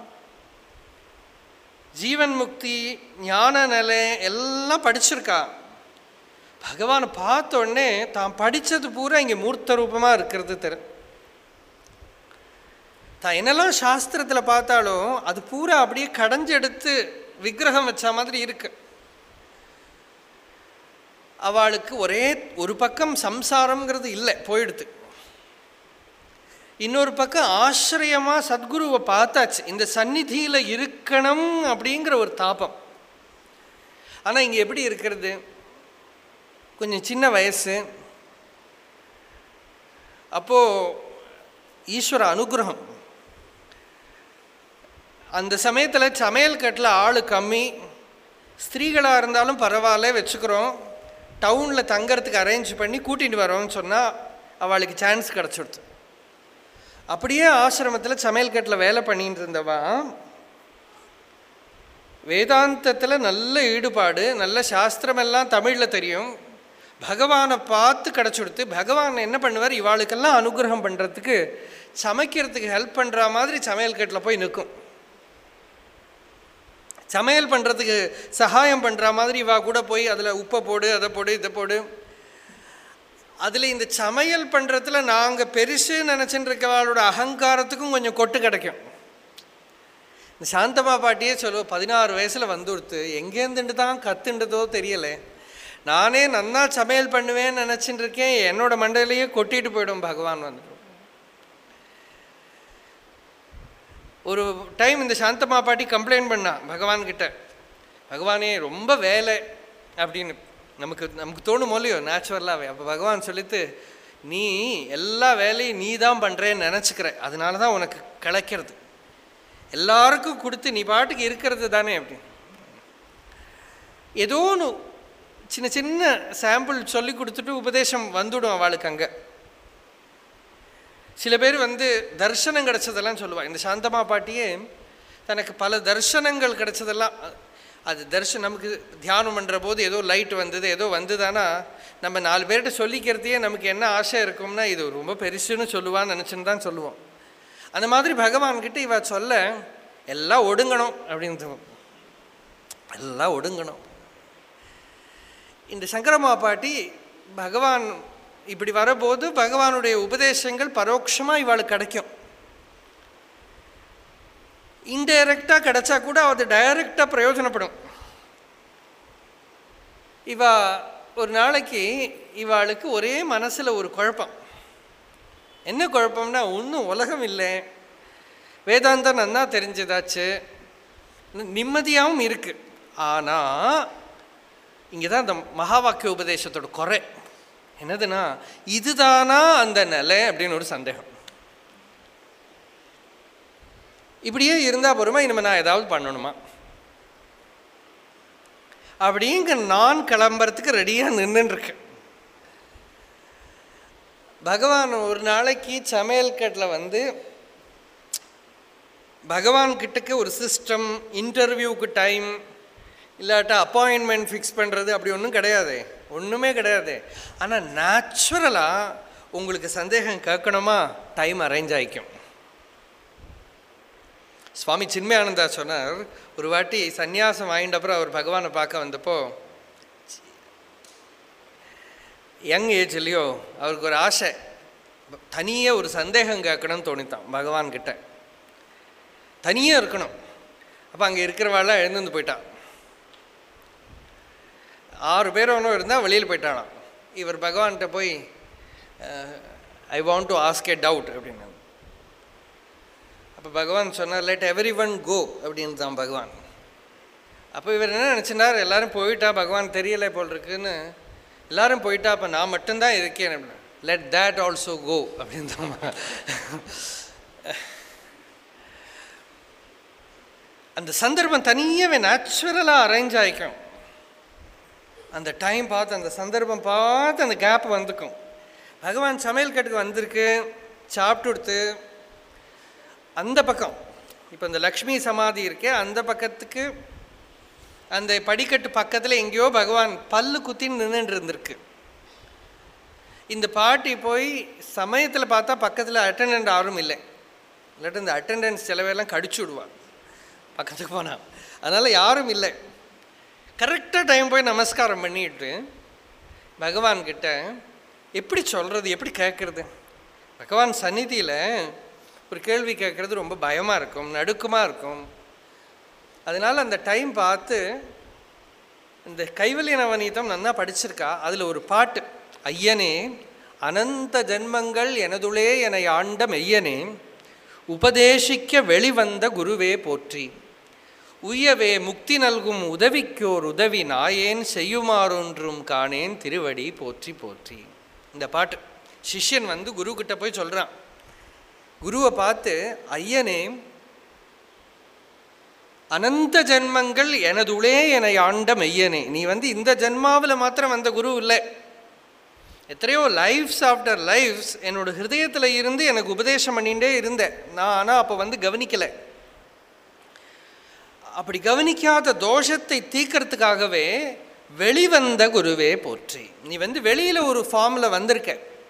ஜீவன் முக்தி ஞான நிலை எல்லாம் படிச்சிருக்கா. பகவானை பார்த்த உடனே தான் படித்தது பூரா இங்கே மூர்த்த ரூபமாக இருக்கிறது தெரியும். தான் என்னெல்லாம் சாஸ்திரத்தில் பார்த்தாலும் அது பூரா அப்படியே கடைஞ்செடுத்து விக்கிரகம் வச்ச மாதிரி இருக்கு. அவளுக்கு ஒரே ஒரு பக்கம் சம்சாரம்ங்கிறது இல்லை, போயிடுது. இன்னொரு பக்கம் ஆசிரியமாக சத்குருவை பார்த்தாச்சு, இந்த சந்நிதியில் இருக்கணும் அப்படிங்கிற ஒரு தாபம். ஆனால் இங்கே எப்படி இருக்கிறது, கொஞ்சம் சின்ன வயசு. அப்போது ஈஸ்வர அனுகிரகம். அந்த சமயத்தில் சமையல் கட்டில் ஆள் கம்மி, ஸ்திரீகளாக இருந்தாலும் பரவாயில்ல வச்சுக்கிறோம், டவுனில் தங்கிறதுக்கு அரேஞ்ச் பண்ணி கூட்டிகிட்டு வரோம்னு சொன்னால் அவளுக்கு சான்ஸ் கிடச்சிடுது. அப்படியே ஆசிரமத்தில் சமையல் கட்டில் வேலை பண்ணிட்டு இருந்தவா வேதாந்தத்தில் நல்ல ஈடுபாடு, நல்ல சாஸ்திரமெல்லாம் தமிழில் தெரியும். பகவானை பார்த்து கிடச்சிடுத்து. பகவான் என்ன பண்ணுவார், இவாளுக்கெல்லாம் அனுகிரகம் பண்ணுறதுக்கு சமைக்கிறதுக்கு ஹெல்ப் பண்ணுற மாதிரி சமையல் கட்டில் போய் நிற்கும். சமையல் பண்ணுறதுக்கு சகாயம் பண்ணுற மாதிரி இவா கூட போய் அதில் உப்பை போடு, அதை போடு, இதை போடு. அதில் இந்த சமையல் பண்ணுறதுல நாங்கள் பெருசு நினச்சின்னு இருக்கவாளோட அகங்காரத்துக்கும் கொஞ்சம் கொட்டு கிடைக்கும். இந்த சாந்தமா பாட்டியே சொல்லுவோம், பதினாறு வயசில் வந்துடுத்து, எங்கேருந்துட்டு தான் கற்றுன்றதோ தெரியலை, நானே நன்னா சமையல் பண்ணுவேன்னு நினச்சின்னு இருக்கேன், என்னோட மண்டையிலேயே கொட்டிட்டு போயிடும் பகவான் வந்துடும். ஒரு டைம் இந்த சாந்தமா பாட்டி கம்ப்ளைண்ட் பண்ணா பகவான்கிட்ட, பகவானே ரொம்ப வேலை அப்படின்னு. நமக்கு நமக்கு தோணும் இல்லையோ நேச்சுரலாகவே. அப்போ பகவான் சொல்லித்து, நீ எல்லா வேலையும் நீ தான் பண்ணுறேன்னு நினச்சிக்கிற, அதனால தான் உனக்கு கிடைக்கிறது, எல்லாருக்கும் கொடுத்து நீ பாட்டுக்கு இருக்கிறது தானே அப்படின்னு. ஏதோ ஒன்று சின்ன சின்ன சாம்பிள் சொல்லி கொடுத்துட்டு உபதேசம் வந்துடும் அவளுக்கு. அங்கே சில பேர் வந்து தர்சனம் கிடைச்சதெல்லாம் சொல்லுவாள். இந்த சாந்தமா பாட்டியே தனக்கு பல தர்சனங்கள் கிடைச்சதெல்லாம், அது தர்ஷன் நமக்கு தியானம் பண்ணுற போது ஏதோ லைட் வந்தது ஏதோ வந்துதானா நம்ம நாலு பேர்கிட்ட சொல்லிக்கிறதையே நமக்கு என்ன ஆசை இருக்கும்னா இது ரொம்ப பெருசுன்னு சொல்லுவான்னு நினச்சின்னு தான் சொல்லுவோம். அந்த மாதிரி பகவான்கிட்ட இவ சொல்ல எல்லாம் ஒடுங்கணும் அப்படின்னு, எல்லாம் ஒடுங்கணும். இந்த சங்கரமா பாட்டி பகவான் இப்படி வரபோது பகவானுடைய உபதேசங்கள் பரோட்சமாக இவாளுக்கு கிடைக்கும். இன்டைரக்டாக கிடைச்சா கூட அது டைரக்டாக பிரயோஜனப்படும். இவா ஒரு நாளைக்கு இவாளுக்கு ஒரே மனசில் ஒரு குழப்பம். என்ன குழப்பம்னா, ஒன்றும் உலகம் இல்லை, வேதாந்தம் நன்னா தெரிஞ்சதாச்சு, நிம்மதியாகவும் இருக்குது. ஆனால் இங்கே தான் அந்த மகா வாக்கிய உபதேசத்தோட குறை என்னதுன்னா, இதுதானா அந்த நிலை அப்படின்னு ஒரு சந்தேகம். இப்படியே இருந்தால் போருமா, இனிமேல் நான் ஏதாவது பண்ணணுமா அப்படிங்க நான் கிளம்புறதுக்கு ரெடியாக நின்றுருக்கேன். பகவான் ஒரு நாளைக்கு சமையல் கட்டில் வந்து பகவான் கிட்டக்கு ஒரு சிஸ்டம், இன்டர்வியூக்கு டைம், இல்லாட்டா அப்பாயின்மெண்ட் ஃபிக்ஸ் பண்ணுறது அப்படி ஒன்றும் கிடையாது, ஒன்றுமே கிடையாது. ஆனால் நேச்சுரலாக உங்களுக்கு சந்தேகம் கேட்கணுமா, டைம் அரேஞ்ச் ஆகிக்கும். சுவாமி சின்மயானந்தா சொன்னார், ஒரு வாட்டி சந்நியாசம் வாங்கிட்ட அப்புறம் அவர் பகவானை பார்க்க வந்தப்போ யங் ஏஜ்லேயோ அவருக்கு ஒரு ஆசை, தனியாக ஒரு சந்தேகம் கேட்கணும்னு தோணித்தான் பகவான்கிட்ட, தனியாக இருக்கணும். அப்போ அங்கே இருக்கிறவாள்லாம் எழுந்து போயிட்டான். ஆறு பேர் ஒன்றும் இருந்தால் வெளியில் போயிட்டானான். இவர் பகவான்கிட்ட போய் I want to ask a doubt அப்படின்னு. அப்போ பகவான் சொன்னார், லெட் எவ்ரி ஒன் கோ அப்படின்னு தான் பகவான். அப்போ இவர் என்ன நினச்சினார், எல்லோரும் போயிட்டா பகவான் தெரியலை போல் இருக்குன்னு, எல்லோரும் போயிட்டா அப்போ நான் மட்டும்தான் இருக்கேன் அப்படின்னு. லெட் தேட் ஆல்சோ கோ அப்படின்னு தான். அந்த சந்தர்ப்பம் தனியாகவே நேச்சுரலாக அரேஞ்ச் ஆகிக்கும். அந்த டைம் பார்த்து, அந்த சந்தர்ப்பம் பார்த்து அந்த கேப் வந்துக்கும். பகவான் சமையல் கட்டுக்கு வந்திருக்கு, சாப்பிட்டு கொடுத்து அந்த பக்கம், இப்போ இந்த லக்ஷ்மி சமாதி இருக்கே அந்த பக்கத்துக்கு, அந்த படிக்கட்டு பக்கத்தில் எங்கேயோ பகவான் பல்லு குத்தின்னு நின்றுட்டு இருந்திருக்கு. இந்த பாட்டி போய் சமயத்தில் பார்த்தா பக்கத்தில் அட்டெண்டன்ட் யாரும் இல்லை, இல்லாட்டி இந்த அட்டெண்டன்ஸ் சிலவையெல்லாம் கடிச்சு விடுவான் பக்கத்துக்கு போனால். அதனால் யாரும் இல்லை. கரெக்டாக டைம் போய் நமஸ்காரம் பண்ணிட்டு பகவான்கிட்ட எப்படி சொல்கிறது, எப்படி கேட்குறது? பகவான் சந்நிதியில் ஒரு கேள்வி கேட்குறது ரொம்ப பயமாக இருக்கும், நடுக்கமாக இருக்கும். அதனால் அந்த டைம் பார்த்து இந்த கைவல்ய நவநீதம் நன்னா படிச்சிருக்கா, அதில் ஒரு பாட்டு, ஐயனே அனந்த ஜன்மங்கள் எனதுளே என ஆண்ட மெய்யனே உபதேசிக்க வெளிவந்த குருவே போற்றி, உய்யவே முக்தி நல்கும் உதவிக்கோர் உதவி நாயேன் செய்யுமாறொன்றும் காணேன் திருவடி போற்றி போற்றி. இந்த பாட்டு சிஷ்யன் வந்து குரு கிட்ட போய் சொல்கிறான். குருவை பார்த்து, ஐயனே அனந்த ஜென்மங்கள் எனதுளே என ஆண்ட மெய்யனே, நீ வந்து இந்த ஜென்மாவில் மாத்திரம் வந்த குரு இல்லை, எத்தனையோ லைஃப்ஸ் ஆஃப்டர் லைஃப்ஸ் என்னோட ஹிருதயத்தில் இருந்து எனக்கு உபதேசம் பண்ணிகிட்டே இருந்தேன் நான். ஆனால் அப்போ வந்து கவனிக்கலை. அப்படி கவனிக்காத தோஷத்தை தீக்கிறதுக்காகவே வெளிவந்த குருவே போற்றி. நீ வந்து வெளியில் ஒரு ஃபார்மில் வந்திருக்க,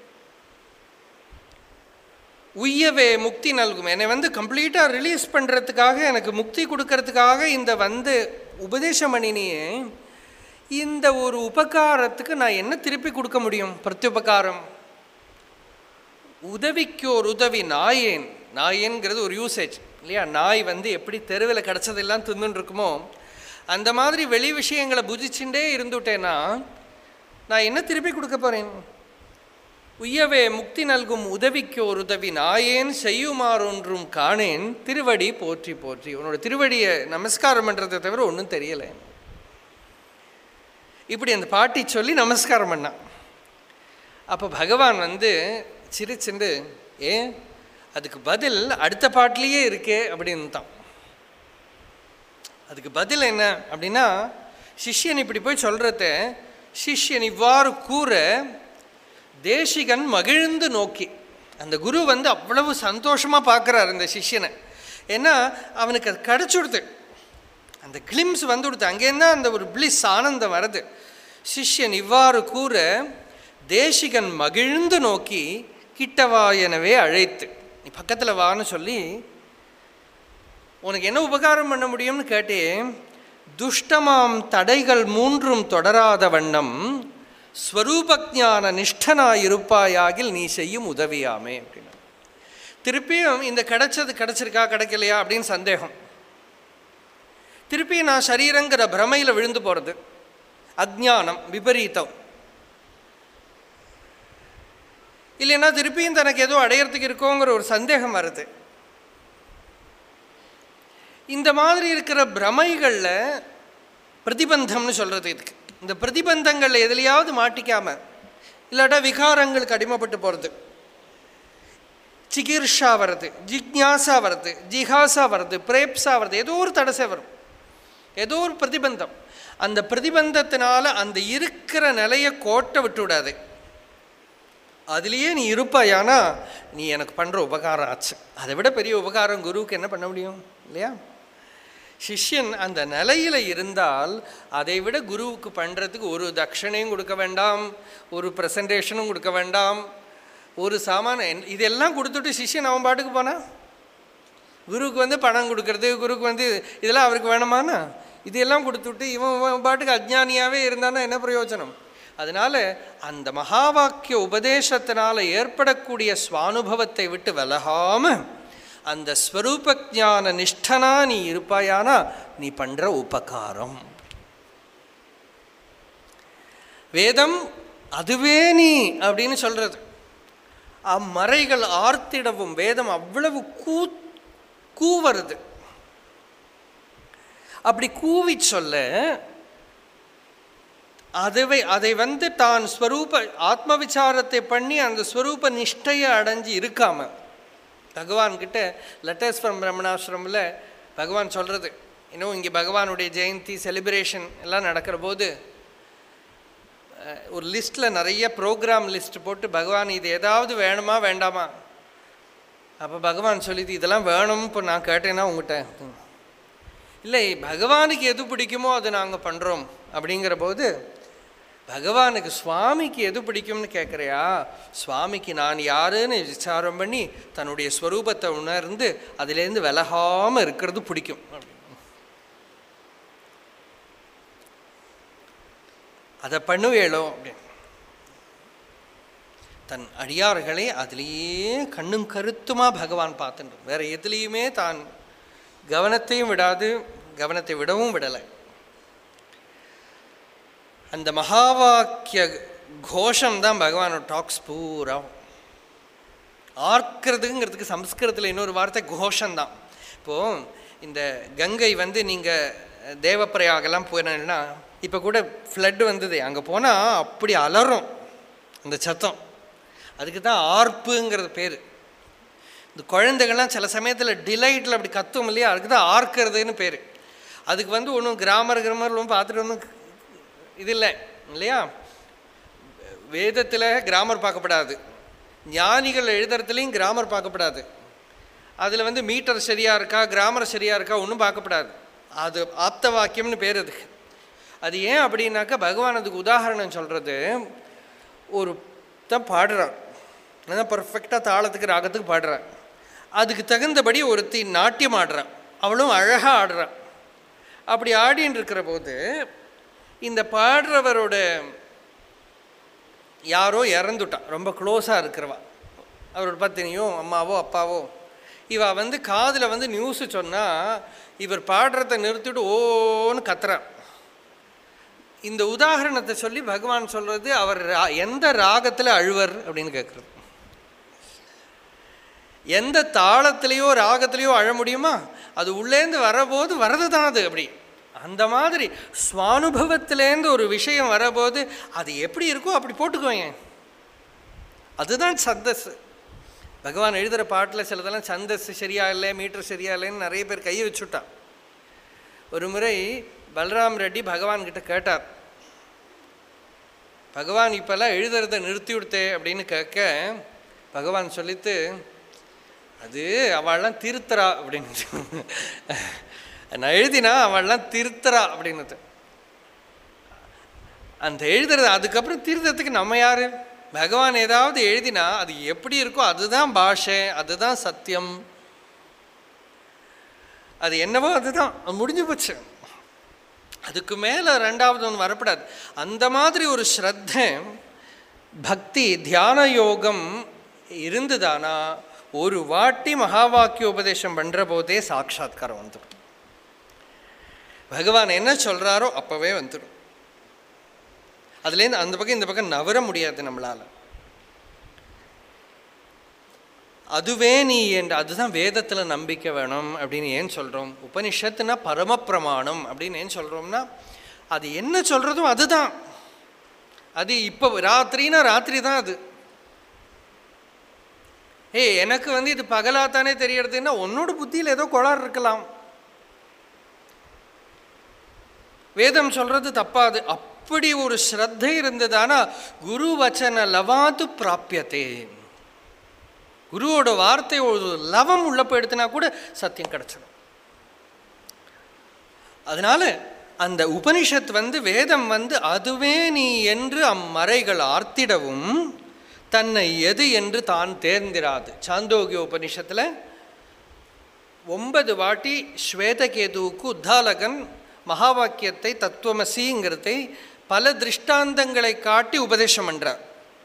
உய்யவே முக்தி நல்கும், என்னை வந்து கம்ப்ளீட்டாக ரிலீஸ் பண்ணுறதுக்காக, எனக்கு முக்தி கொடுக்கறதுக்காக இந்த வந்து உபதேசம் பண்ணினியே, இந்த ஒரு உபகாரத்துக்கு நான் என்ன திருப்பி கொடுக்க முடியும்? பிரத்யுபகாரம். உதவிக்கு ஒரு உதவி நாயேன், நாயேன்கிறது ஒரு யூசேஜ் இல்லையா? நாய் வந்து எப்படி தெருவில் கிடச்சதெல்லாம் தின்னுன்னு இருக்குமோ அந்த மாதிரி வெளி விஷயங்களை புஜிச்சுட்டே இருந்துட்டேன்னா நான் என்ன திருப்பி கொடுக்க போகிறேன்? உய்யவே முக்தி நல்கும் உதவிக்கு ஒரு உதவி நாயேன் செய்யுமாறொன்றும் காணேன் திருவடி போற்றி போற்றி. உன்னோட திருவடியை நமஸ்காரம் பண்ணுறதை தவிர ஒன்றும் தெரியலை. இப்படி அந்த பாட்டி சொல்லி நமஸ்காரம் பண்ணான். அப்போ பகவான் வந்து சிரிச்சுண்டு, ஏன் அதுக்கு பதில் அடுத்த பாட்டிலேயே இருக்கே அப்படின்னு தான். அதுக்கு பதில் என்ன அப்படின்னா, சிஷ்யன் இப்படி போய் சொல்கிறத சிஷ்யன் இவ்வாறு கூற தேசிகன் மகிழ்ந்து நோக்கி, அந்த குரு வந்து அவ்வளவு சந்தோஷமாக பார்க்குறாரு இந்த சிஷ்யனை. ஏன்னா அவனுக்கு அது கிடச்சுடுது, அந்த கிளிம்ஸ் வந்து கொடுத்து, அங்கேருந்தா அந்த ஒரு பிளிஸ் ஆனந்தம் வருது. சிஷ்யன் இவ்வாறு கூற தேசிகன் மகிழ்ந்து நோக்கி கிட்டவா எனவே அழைத்து, நீ பக்கத்தில் வான்னு சொல்லி, உனக்கு என்ன உபகாரம் பண்ண முடியும்னு கேட்டே, துஷ்டமாம் தடைகள் மூன்றும் தொடராத வண்ணம் ஸ்வரூபஜான நிஷ்டனாயிருப்பாயாகில் நீ செய்யும் உதவியாமே அப்படின்னா. திருப்பியும் இந்த கிடைச்சது கிடைச்சிருக்கா கிடைக்கலையா அப்படின்னு சந்தேகம், திருப்பி நான் சரீரங்கிற பிரமையில் விழுந்து போகிறது, அஜ்ஞானம் விபரீதம். இல்லைன்னா திருப்பியும் தனக்கு ஏதோ அடையிறதுக்கு இருக்கோங்கிற ஒரு சந்தேகம் வருது. இந்த மாதிரி இருக்கிற பிரமைகளில் பிரதிபந்தம்னு சொல்கிறது இதுக்கு. இந்த பிரதிபந்தங்களில் எதுலையாவது மாட்டிக்காமல், இல்லாட்டா விகாரங்களுக்கு அடிமைப்பட்டு போகிறது, சிகிர்ஷா வருது, ஜிக்ஞாசா வருது, ஜிஹாசா வருது, பிரேப்ஸா வருது, ஏதோ ஒரு தடசை வரும், ஏதோ ஒரு பிரதிபந்தம். அந்த பிரதிபந்தத்தினால அந்த இருக்கிற நிலையை கோட்டை விட்டு விடாது, அதுலேயே நீ இருப்பாயானா நீ எனக்கு பண்ணுற உபகாரம் ஆச்சு. அதை விட பெரிய உபகாரம் குருவுக்கு என்ன பண்ண முடியும் இல்லையா? சிஷ்யன் அந்த நிலையில் இருந்தால் அதை விட குருவுக்கு பண்ணுறதுக்கு ஒரு தட்சணையும் கொடுக்க வேண்டாம், ஒரு ப்ரெசன்டேஷனும் கொடுக்க வேண்டாம், ஒரு சாமான இதெல்லாம் கொடுத்துட்டு சிஷ்யன் அவன் பாட்டுக்கு போனான். குருவுக்கு வந்து பணம் கொடுக்கறது, குருவுக்கு வந்து இதெல்லாம் அவருக்கு வேணுமானா, இதெல்லாம் கொடுத்துட்டு இவன் இவன் பாட்டுக்கு அஜ்ஞானியாகவே இருந்தானா என்ன பிரயோஜனம்? அதனால் அந்த மகா வாக்கிய உபதேசத்தினால் ஏற்படக்கூடிய ஸ்வானுபவத்தை விட்டு விலகாமல் அந்த ஸ்வரூப ஞான நிஷ்டனா நீ இருப்பாயானா நீ பண்ணுற உபகாரம். வேதம் அதுவே நீ அப்படின்னு சொல்கிறது. அம்மறைகள் ஆர்த்திடவும் வேதம் அவ்வளவு கூ கூவருது. அப்படி கூவி சொல்ல அதுவை அதை வந்து தான் ஸ்வரூப ஆத்ம விசாரத்தை பண்ணி அந்த ஸ்வரூப நிஷ்டையை அடைஞ்சு இருக்காம பகவான்கிட்ட லெட்டர்ஸ் ஃப்ரம் பிரம்மணாசிரமில் பகவான் சொல்கிறது. இன்னும் இங்கே பகவானுடைய ஜெயந்தி செலிப்ரேஷன் எல்லாம் நடக்கிற போது ஒரு லிஸ்ட்டில் நிறைய ப்ரோக்ராம் லிஸ்ட் போட்டு பகவான் இது ஏதாவது வேணுமா வேண்டாமா, அப்போ பகவான் சொல்லிது இதெல்லாம் வேணும் இப்போ நான் கேட்டேன்னா உங்கள்கிட்ட இல்லை பகவானுக்கு எது பிடிக்குமோ அது நாங்கள் பண்ணுறோம் அப்படிங்கிற போது பகவானுக்கு சுவாமிக்கு எது பிடிக்கும்னு கேட்குறியா, சுவாமிக்கு நான் யாருன்னு விசாரம் பண்ணி தன்னுடைய ஸ்வரூபத்தை உணர்ந்து அதிலேருந்து விலகாமல் இருக்கிறது பிடிக்கும். அதை பண்ணுவேளோ அப்படின்னு தன் அடியார்களை அதிலேயே கண்ணும் கருத்துமா பகவான் பார்த்துட்டு வேற எதுலேயுமே தான் கவனத்தையும் விடாது, கவனத்தை விடவும் விடலை. அந்த மகாவாக்கிய கோஷம்தான் பகவானோட டாக்ஸ் பூரா. ஆர்க்கிறதுங்கிறதுக்கு சம்ஸ்கிருதத்தில் இன்னொரு வார்த்தை கோஷம்தான். இப்போது இந்த கங்கை வந்து நீங்கள் தேவப்பிரயாகெல்லாம் போயினா இப்போ கூட ஃப்ளட்டு வந்தது, அங்கே போனால் அப்படி அலறும் அந்த சத்தம். அதுக்கு தான் ஆர்ப்புங்கிறது பேர். இந்த குழந்தைகள்லாம் சில சமயத்தில் டிலைட்டில் அப்படி கத்தும் இல்லையா, அதுக்கு தான் ஆர்க்கிறதுன்னு பேர். அதுக்கு வந்து ஒன்றும் கிராமர் கிராமர்லாம் பார்த்துட்டு ஒன்றும் இது இல்லை இல்லையா. வேதத்தில் கிராமர் பார்க்கப்படாது, ஞானிகள் எழுதுறதுலேயும் கிராமர் பார்க்கப்படாது, அதில் வந்து மீட்டர் சரியாக இருக்கா கிராமர் சரியாக இருக்கா ஒன்றும் பார்க்கப்படாது. அது ஆப்த வாக்கியம்னு பேர் அதுக்கு. அது ஏன் அப்படின்னாக்கா பகவான் அதுக்கு உதாரணம் சொல்கிறது, ஒரு தான் பாடுறார், அதான் பர்ஃபெக்டாக தாளத்துக்கு ராகத்துக்கு பாடுறார், அதுக்கு தகுந்தபடி ஒருத்தி நாட்டியம் ஆடுறான், அவளும் அழகாக ஆடுறான். அப்படி ஆடின்னு இருக்கிற போது இந்த பாடுறவரோட யாரோ இறந்துட்டான், ரொம்ப க்ளோஸாக இருக்கிறவா, அவரோட பத்தினியோ அம்மாவோ அப்பாவோ. இவ வந்து காதில் வந்து நியூஸு சொன்னால் இவர் பாடுறதை நிறுத்திட்டு ஓன்னு கத்துறான். இந்த உதாரணத்தை சொல்லி பகவான் சொல்கிறது அவர் எந்த ராகத்தில் அழுவர் அப்படின்னு கேட்குறது. எந்த தாளத்திலேயோ ராகத்திலேயோ அழ முடியுமா? அது உள்ளேருந்து வரபோது வரது தான் அது. அப்படி அந்த மாதிரி ஸ்வானுபவத்திலேருந்து ஒரு விஷயம் வரபோது அது எப்படி இருக்கோ அப்படி போட்டுக்குவேங்க. அதுதான் சந்தஸ். பகவான் எழுதுகிற பாட்டில் சிலதெல்லாம் சந்தஸ் சரியா இல்லை, மீட்டர் சரியா இல்லைன்னு நிறைய பேர் கையை வச்சுட்டான். ஒரு முறை பல்ராம் ரெட்டி பகவான்கிட்ட கேட்டார், பகவான் இப்போல்லாம் எழுதுறதை நிறுத்தி விடுத்தே அப்படின்னு கேட்க பகவான் சொல்லித்து, அது அவள்லாம் திருத்தரா அப்படின்னு, நான் எழுதினா அவள்லாம் திருத்தரா அப்படின்னது. அந்த எழுதுறது அதுக்கப்புறம் திருத்தத்துக்கு நம்ம யார்? பகவான் ஏதாவது எழுதினா அது எப்படி இருக்கோ அதுதான் பாஷை, அதுதான் சத்தியம், அது என்னவோ அதுதான், முடிஞ்சு போச்சு. அதுக்கு மேலே ரெண்டாவது ஒன்று வரப்படாது. அந்த மாதிரி ஒரு ஸ்ரத்தை பக்தி தியான யோகம் இருந்துதானா ஒரு வாட்டி மகா வாக்கிய உபதேசம் பண்ணுற போதே சாட்சாத்காரம் வந்துடும். பகவான் என்ன சொல்கிறாரோ அப்போவே வந்துடும். அதுலேருந்து அந்த பக்கம் இந்த பக்கம் நவர முடியாது நம்மளால். அதுவே நீ என்று அதுதான் வேதத்தில் நம்பிக்கை வேணும் அப்படின்னு ஏன் சொல்கிறோம்? உபனிஷத்துனா பரமப்பிரமாணம் அப்படின்னு ஏன் சொல்கிறோம்னா அது என்ன சொல்கிறதும் அதுதான். அது இப்போ ராத்திரினா ராத்திரி தான் அது. ஏ எனக்கு வந்து இது பகலாத்தானே தெரியறதுன்னா உன்னோட புத்தியில் ஏதோ கோளாறு இருக்கலாம். வேதம் சொல்கிறது தப்பாது. அப்படி ஒரு ஸ்ரத்தை இருந்ததானா குரு வச்சன லவாது பிராப்பியத்தே, குருவோட வார்த்தை ஒரு லவம் உள்ள போயிடுத்துனா கூட சத்தியம் கிடைச்சிடும். அதனால் அந்த உபனிஷத் வந்து வேதம் வந்து அதுவே நீ என்று அம்மறைகள் ஆர்த்திடவும் தன்னை எது என்று தான் தேர்ந்திராது. சாந்தோக்கிய உபனிஷத்தில் ஒன்பது வாட்டி ஸ்வேதகேதுவுக்கு உத்தாலகன் மகா வாக்கியத்தை தத்துவமசிங்கிறதை பல திருஷ்டாந்தங்களை காட்டி உபதேசம் பண்ணுறார்.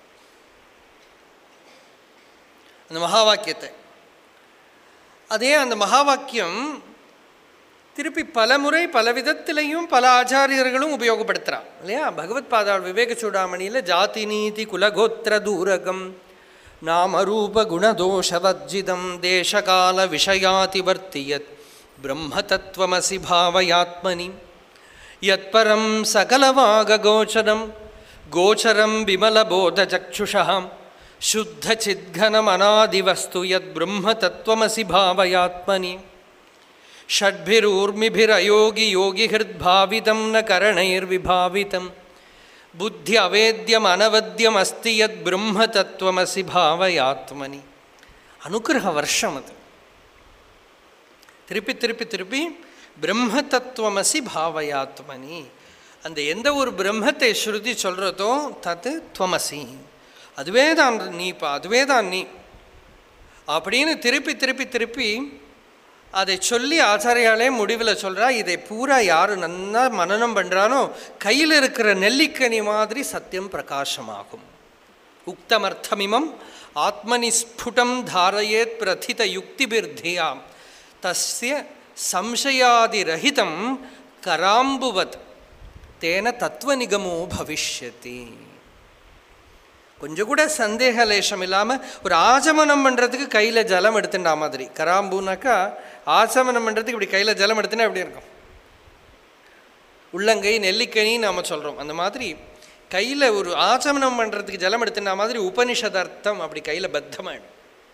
அந்த மகா வாக்கியத்தை அதே அந்த மகா வாக்கியம் திருப்பி பல முறை பல விதத்திலையும் பல ஆச்சாரியர்களும் உபயோகப்படுத்துகிறான் இல்லையா. பகவத் பாதாள் விவேக சூடாமணியில் ஜாதி நீதி குலகோத்திர தூரகம் நாமரூப குணதோஷவர்ஜிதம் தேசகால விஷயாதிவர்த்தியத் பிரம்ம தத்துவமசி பாவயாத்மனி யத் பரம் சகலவாக கோச்சரம் கோச்சரம் விமலபோத சக்ஷுஷாம் சுத்த சித்கனம் அநாதிவஸ்து யத் பிரம்ம தத்துவமசி பாவயாத்மனி ஷட்பிரூர்மிபிரயோகி யோகி ஹிருத்பாவிதம் ந கரணைர்விபாவிதம் புத்தி அவேத்யம் அனவத்யம் அஸ்தி யத் பிரம்ம தத்துவமசி பாவயாத்மனி. அனுக்கிரக வருஷம் அது. திருப்பி திருப்பி திருப்பி பிரம்ம தத்துவமசி பாவயாத்மனி. அந்த எந்த ஒரு பிரம்மத்தை ஸ்ருதி சொல்கிறதோ தத்து துவமசி, அதுவே தான் நீப்பா, அதுவே தான் நீ அப்படின்னு திருப்பி திருப்பி திருப்பி அதை சொல்லி ஆச்சாரியாலே முடிவில் சொல்கிறா. இதை பூரா யார் நன்னா மனனம் பண்ணுறானோ கையில் இருக்கிற நெல்லிக்கனி மாதிரி சத்தியம் பிரகாசமாகும். உக்தமர்த்தமிமம் ஆத்மனி ஸ்புடம் தாரயேத் பிரதித யுக்திபிர்தியாம் தஸ்ய சம்சயாதிரஹிதம் கராம்புவத் தேன தத்துவநிகமோ பவிஷ்யதி. கொஞ்சம் கூட சந்தேக லேசம் இல்லாமல் ஒரு ஆச்சமனம் பண்ணுறதுக்கு கையில் ஜலம் எடுத்துட்டா மாதிரி. கராம்புனாக்கா ஆச்சமனம் பண்ணுறதுக்கு இப்படி கையில் ஜலம் எடுத்துனா எப்படி இருக்கும், உள்ளங்கை நெல்லிக்கனி நாம் சொல்கிறோம். அந்த மாதிரி கையில் ஒரு ஆச்சமனம் பண்ணுறதுக்கு ஜலம் எடுத்துனா மாதிரி உபனிஷதர்த்தம் அப்படி கையில் பத்தமாயிடும்.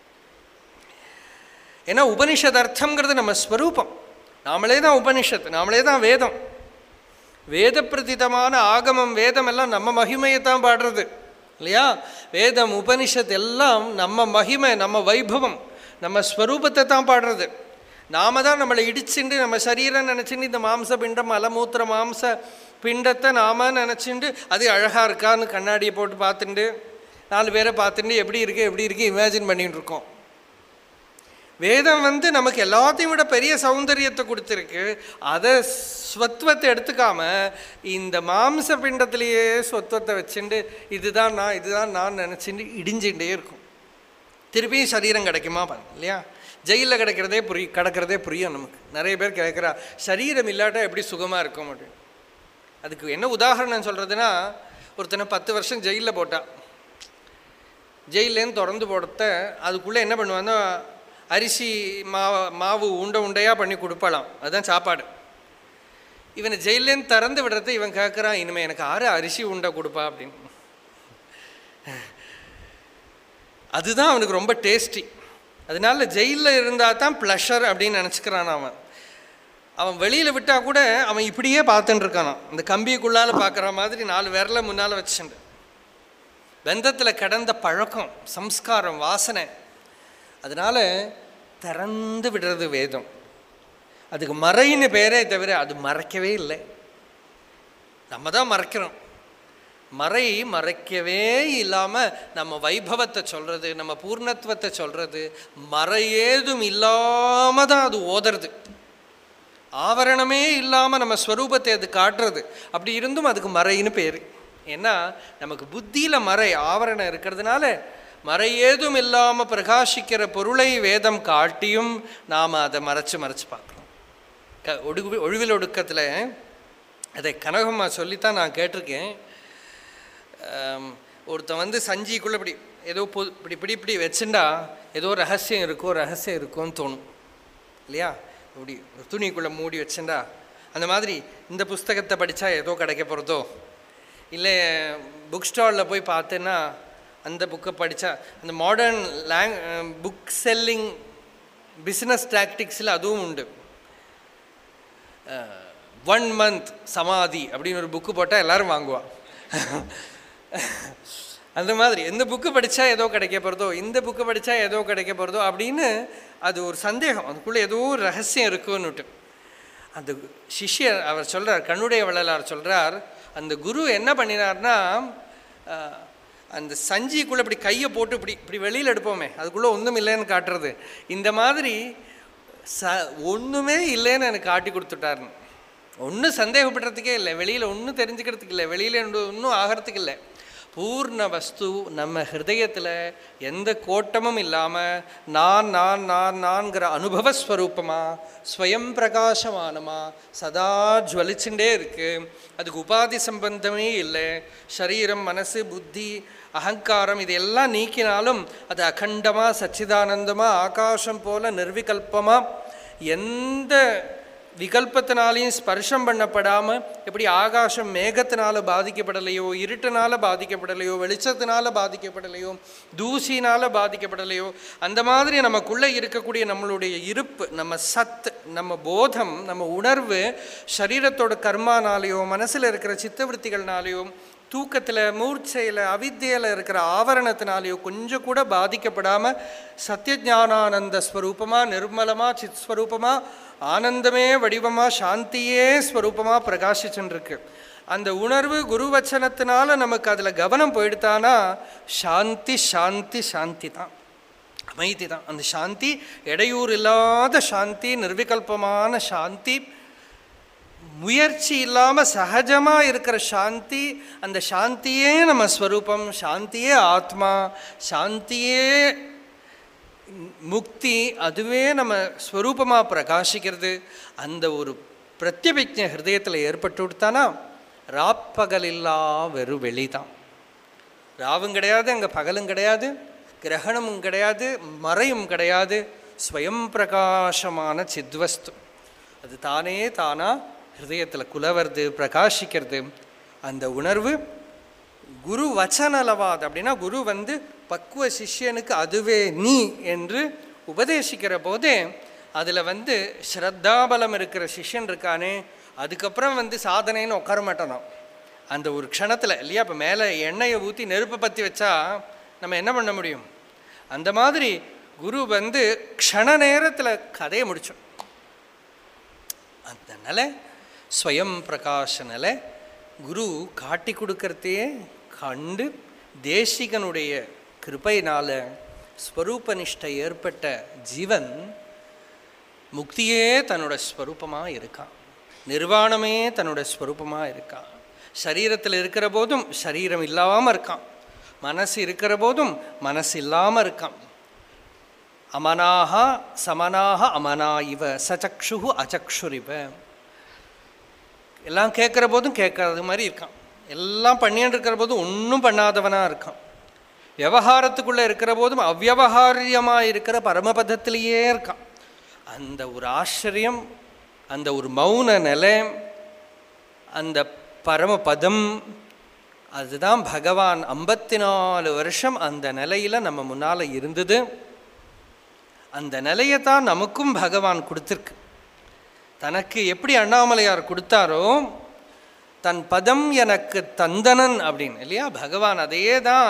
ஏன்னா உபனிஷதர்த்தங்கிறது நம்ம ஸ்வரூபம், நாமளே தான் உபனிஷத்து, நாமளே தான் வேதம். வேத பிரதிதமான ஆகமம் வேதம் எல்லாம் நம்ம மகிமையை தான் பாடுறது இல்லையா. வேதம் உபனிஷத் எல்லாம் நம்ம மகிமை, நம்ம வைபவம், நம்ம ஸ்வரூபத்தை தான் பாடுறது. நாம தான் நம்மளை இடிச்சுண்டு நம்ம சரீரம் நினச்சிண்டு இந்த மாம்ச பிண்டம் மலமூத்திர மாம்ச பிண்டத்தை நாம நினச்சிண்டு அது அழகாக இருக்கான்னு கண்ணாடியை போட்டு பார்த்துட்டு நாலு பேரை பார்த்துட்டு எப்படி இருக்கு எப்படி இருக்கு இமேஜின் பண்ணிட்டு இருக்கோம். வேதம் வந்து நமக்கு எல்லாத்தையும் விட பெரிய சௌந்தரியத்தை கொடுத்துருக்கு. அதை ஸ்வத்வத்தை எடுத்துக்காம இந்த மாம்ச பிண்டத்திலேயே ஸ்வத்வத்தை வச்சுட்டு இதுதான் நான் இதுதான் நான் நினச்சிட்டு இடிஞ்சுட்டே இருக்கும். திருப்பியும் சரீரம் கிடைக்குமா பாருங்க இல்லையா. ஜெயிலில் கிடைக்கிறதே புரியும், கிடக்கிறதே புரியும் நமக்கு. நிறைய பேர் கேட்குறா சரீரம் இல்லாட்டா எப்படி சுகமாக இருக்கும் அப்படின்னு. அதுக்கு என்ன உதாரணம் சொல்கிறதுனா, ஒருத்தனை பத்து வருஷம் ஜெயிலில் போட்டான். ஜெயிலேருந்து திறந்து போடுத்த அதுக்குள்ளே என்ன பண்ணுவான்னா அரிசி மாவு மாவு உண்டை உண்டையாக பண்ணி கொடுப்பாளாம், அதுதான் சாப்பாடு. இவனை ஜெயிலேருந்து திறந்து விடுறது இவன் கேட்குறான், இனிமேல் எனக்கு ஆறு அரிசி உண்டை கொடுப்பா அப்படின்னு. அதுதான் அவனுக்கு ரொம்ப டேஸ்டி. அதனால ஜெயிலில் இருந்தால் தான் ப்ளஷர் அப்படின்னு நினச்சிக்கிறான் அவன். அவன் வெளியில் விட்டால் கூட அவன் இப்படியே பார்த்துட்டு இருக்கானான், இந்த கம்பிக்குள்ளால் பார்க்குற மாதிரி நாலு விரல முன்னால் வச்சுண்டு. பந்தத்தில் கடந்த பழக்கம், சம்ஸ்காரம், வாசனை. அதனால் திறந்து விடுறது வேதம். அதுக்கு மறைன்னு பேரே தவிர அது மறைக்கவே இல்லை, நம்ம தான் மறைக்கிறோம். மறை மறைக்கவே இல்லாமல் நம்ம வைபவத்தை சொல்கிறது, நம்ம பூர்ணத்துவத்தை சொல்கிறது, மறையேதும் இல்லாமல் தான் அது ஓதுறது. ஆவரணமே இல்லாமல் நம்ம ஸ்வரூபத்தை அது காட்டுறது. அப்படி இருந்தும் அதுக்கு மறைன்னு பேர். ஏன்னா நமக்கு புத்தியில் மறை ஆவரணம் இருக்கிறதுனால மறையேதும் இல்லாமல் பிரகாசிக்கிற பொருளை வேதம் காட்டியும் நாம் அதை மறைச்சு மறைச்சு பார்க்குறோம். க ஒடு ஒழுவில் ஒடுக்கத்தில் அதை கனகம்மா சொல்லித்தான் நான் கேட்டிருக்கேன். ஒருத்தன் வந்து சஞ்சிக்குள்ளே இப்படி ஏதோ பொ இப்படி இப்படி இப்படி வச்சுண்டா ஏதோ ரகசியம் இருக்கோ ரகசியம் இருக்கோன்னு தோணும் இல்லையா. இப்படி துணிக்குள்ளே மூடி வச்சுண்டா அந்த மாதிரி இந்த புஸ்தகத்தை படித்தா ஏதோ கிடைக்க போகிறதோ, இல்லை புக் ஸ்டாலில் போய் பார்த்தேன்னா அந்த புக்கை படித்தா அந்த modern long book selling business டாக்டிக்ஸில் அதுவும் உண்டு. ஒன் மந்த் சமாதி அப்படின்னு ஒரு புக்கு போட்டால் எல்லோரும் வாங்குவான். அந்த மாதிரி எந்த புக்கு படித்தா ஏதோ கிடைக்க போகிறதோ, இந்த புக்கு படித்தா ஏதோ கிடைக்க போகிறதோ அப்படின்னு அது ஒரு சந்தேகம், அதுக்குள்ளே ஏதோ ஒரு ரகசியம் இருக்குன்னுட்டு. அந்த சிஷ்யர் அவர் சொல்கிறார், கண்ணுடைய வள்ளலார் சொல்கிறார், அந்த குரு என்ன பண்ணினார்னா அந்த சஞ்சிக்குள்ளே இப்படி கையை போட்டு இப்படி இப்படி வெளியில் எடுப்போமே, அதுக்குள்ளே ஒன்றும் இல்லைன்னு காட்டுறது, இந்த மாதிரி ச ஒன்றுமே இல்லைன்னு எனக்கு காட்டி கொடுத்துட்டாருன்னு. ஒன்றும் சந்தேகப்படுறதுக்கே இல்லை, வெளியில் ஒன்றும் தெரிஞ்சுக்கிறதுக்கு இல்லை, வெளியில் ஒன்றும் ஆகிறதுக்கு இல்லை. பூர்ண வஸ்து நம்ம ஹிருதயத்தில் எந்த கோட்டமும் இல்லாமல் நான் நான் நான் நான்கிற அனுபவஸ்வரூபமாக ஸ்வயம் பிரகாசமானமாக சதா ஜுவலிச்சுட்டே இருக்குது. அதுக்கு உபாதி சம்பந்தமே இல்லை. சரீரம், மனசு, புத்தி, அகங்காரம் இதெல்லாம் நீக்கினாலும் அது அகண்டமாக சச்சிதானந்தமாக ஆகாசம் போல நிர்விகல்பமாக எந்த விகல்பத்தினாலையும் ஸ்பர்ஷம் பண்ணப்படாமல், எப்படி ஆகாசம் மேகத்தினால பாதிக்கப்படலையோ, இருட்டினால பாதிக்கப்படலையோ, வெளிச்சத்தினால பாதிக்கப்படலையோ, தூசினால் பாதிக்கப்படலையோ, அந்த மாதிரி நமக்குள்ளே இருக்கக்கூடிய நம்மளுடைய இருப்பு, நம்ம சத், நம்ம போதம், நம்ம உணர்வு சரீரத்தோட கர்மானாலேயோ மனசில் இருக்கிற சித்தவருத்திகள்னாலேயோ தூக்கத்தில் மூர்ச்சையில் அவித்தியில் இருக்கிற ஆவரணத்தினாலேயோ கொஞ்சம் கூட பாதிக்கப்படாமல் சத்யஞானானந்த ஸ்வரூபமாக நிர்மலமாக சித் ஸ்வரூபமாக ஆனந்தமே வடிவமாக சாந்தியே ஸ்வரூபமாக பிரகாசிச்சுருக்கு. அந்த உணர்வு குருவச்சனத்தினால நமக்கு அதில் கவனம் போயிடுத்தானா சாந்தி சாந்தி சாந்தி தான், அமைதி தான். அந்த சாந்தி இடையூறு இல்லாத சாந்தி, நிர்விகல்பமான சாந்தி, முயற்சி இல்லாமல் சகஜமாக இருக்கிற சாந்தி. அந்த சாந்தியே நம்ம ஸ்வரூபம், சாந்தியே ஆத்மா, சாந்தியே முக்தி, அதுவே நம்ம ஸ்வரூபமாக பிரகாசிக்கிறது. அந்த ஒரு பிரத்யபிஜ்ஞ ஹிருதயத்தில் ஏற்பட்டு விட்டானா ராப்பகல் இல்லா வெறும் வெளி தான். ராவும் கிடையாது, அங்கே பகலும் கிடையாது, கிரகணமும் கிடையாது, மறையும் கிடையாது, ஸ்வயம் பிரகாசமான சித்வஸ்து. அது தானே தானாக ஹிருதயத்தில் குலவருது, பிரகாசிக்கிறது. அந்த உணர்வு குரு வச்சனலவாது. அப்படின்னா குரு வந்து பக்குவ சிஷ்யனுக்கு அதுவே நீ என்று உபதேசிக்கிற போதே அதில் வந்து ஸ்ரத்தாபலம் இருக்கிற சிஷ்யன் இருக்கானே, அதுக்கப்புறம் வந்து சாதனைன்னு உட்கார மாட்டானோ அந்த ஒரு க்ஷணத்தில் இல்லையா. இப்போ மேலே எண்ணெயை ஊற்றி நெருப்பை பற்றி வச்சா நம்ம என்ன பண்ண முடியும்? அந்த மாதிரி குரு வந்து க்ஷண நேரத்தில் கதையை முடிச்சோம். அதனால ஸ்வயம் பிரகாசனில் குரு காட்டி கொடுக்கறதையே கண்டு தேசிகனுடைய கிருபையினால் ஸ்வரூப நிஷ்டை ஏற்பட்ட ஜீவன் முக்தியே தன்னோட ஸ்வரூபமாக இருக்கான், நிர்வாணமே தன்னோட ஸ்வரூபமாக இருக்கான். சரீரத்தில் இருக்கிற போதும் சரீரம் இல்லாமல் இருக்கான், மனசு இருக்கிற போதும் மனசு இல்லாமல் இருக்கான். அமனாக சமனாக அமனா இவ சச்சக்ஷு அச்சக்ஷுரிவ. எல்லாம் கேட்குற போதும் கேட்கறது மாதிரி இருக்கான், எல்லாம் பண்ணிட்டு இருக்கிற போதும் ஒன்றும் பண்ணாதவனாக இருக்கான். விவகாரத்துக்குள்ளே இருக்கிற போதும் அவ்வவகாரியமாக இருக்கிற பரமபதத்திலேயே இருக்கான். அந்த ஒரு ஆச்சரியம், அந்த ஒரு மௌன நிலை, அந்த பரமபதம், அதுதான் பகவான் ஐம்பத்தி நாலு வருஷம் அந்த நிலையில் நம்ம முன்னால் இருந்தது. அந்த நிலையை தான் நமக்கும் பகவான் கொடுத்துருக்கு. தனக்கு எப்படி அண்ணாமலையார் கொடுத்தாரோ தன் பதம் எனக்கு தந்தனன் அப்படின்னு இல்லையா, பகவான் அதையே தான்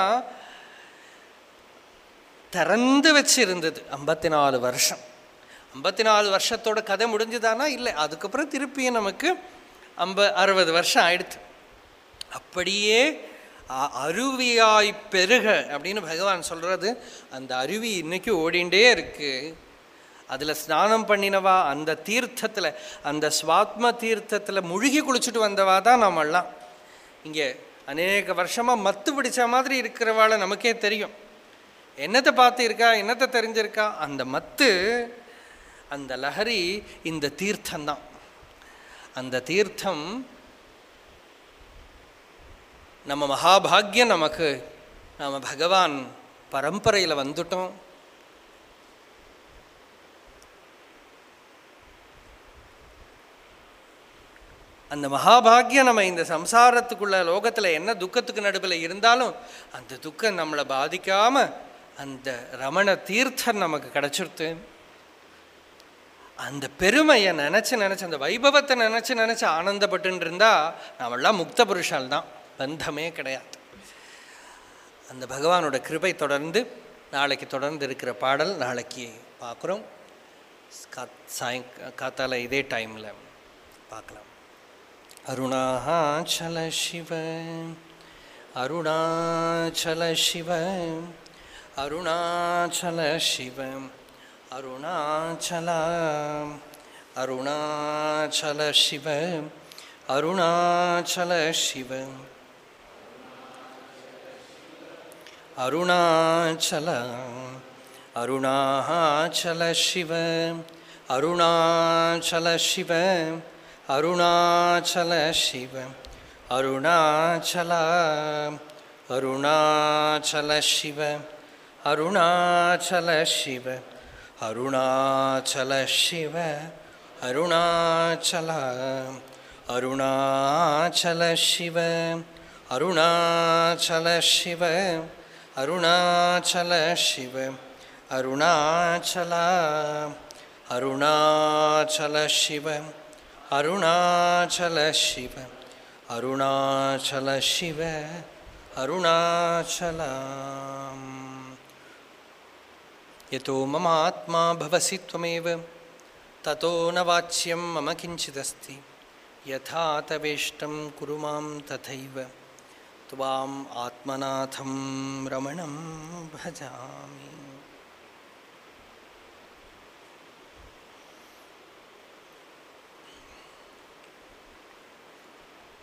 திறந்து வச்சு இருந்தது ஐம்பத்தி நாலு வருஷம். ஐம்பத்தி நாலு வருஷத்தோட கதை முடிஞ்சுதானா? இல்லை, அதுக்கப்புறம் திருப்பியும் நமக்கு ஐம்ப அறுபது வருஷம் ஆயிடுச்சு. அப்படியே அருவியாய் பெருக அப்படின்னு பகவான் சொல்கிறது. அந்த அருவி இன்னைக்கு ஓடிண்டே இருக்கு. அதில் ஸ்நானம் பண்ணினவா அந்த தீர்த்தத்தில், அந்த ஸ்வாத்ம தீர்த்தத்தில் முழுகி குளிச்சுட்டு வந்தவா தான் நம்மெல்லாம். இங்கே அநேக வருஷமாக மத்து பிடிச்ச மாதிரி இருக்கிறவாளை நமக்கே தெரியும். என்னத்தை பார்த்து இருக்கா, என்னத்தை தெரிஞ்சிருக்கா? அந்த மத்து, அந்த லஹரி இந்த தீர்த்தம்தான். அந்த தீர்த்தம் நம்ம மகாபாகியம். நமக்கு நம்ம பகவான் பரம்பரையில் வந்துட்டோம். அந்த மகாபாகியம் நம்ம இந்த சம்சாரத்துக்குள்ள லோகத்தில் என்ன துக்கத்துக்கு நடுவில் இருந்தாலும் அந்த துக்கம் நம்மளை பாதிக்காமல் அந்த ரமண தீர்த்தம் நமக்கு கிடச்சிருத்து. அந்த பெருமையை நினச்சி நினச்சி அந்த வைபவத்தை நினச்சி நினச்சி ஆனந்தப்பட்டு இருந்தால் நம்மளாம் முக்த புருஷால் தான், பந்தமே கிடையாது. அந்த பகவானோட கிருபை தொடர்ந்து நாளைக்கு தொடர்ந்து இருக்கிற பாடல் நாளைக்கு பார்க்குறோம். கா சாய் காத்தால இதே டைமில் பார்க்கலாம். அருணாச்சல சிவ அருணாச்சல சிவ அருணாச்சல சிவ அருணாச்சல அருணாச்சல சிவ அருணாச்சல சிவ அருணாச்சல அருணாச்சல சிவ அருணாச்சல சிவ அருணாச்சல சிவ அருணாச்சல அருணாச்சல சிவ அருணாச்சல சிவ அருணாச்சல சிவ அருணாச்சல அருணாச்சல சிவ அருணாச்சல சிவ அருணாச்சல சிவ அருணாச்சல அருணாச்சல சிவ அருணாச்சல சிவ அருணாச்சல சிவ அருணாச்சலம். யதோ மம ஆத்மா பவசி த்வமேவ ததோ ந வாச்யம் மம கிஞ்சிதஸ்தி யதா தவேஷ்டம் குரு மாம் ததைவ துவாம் ஆத்மநாதம் ரமணம் பஜாமி.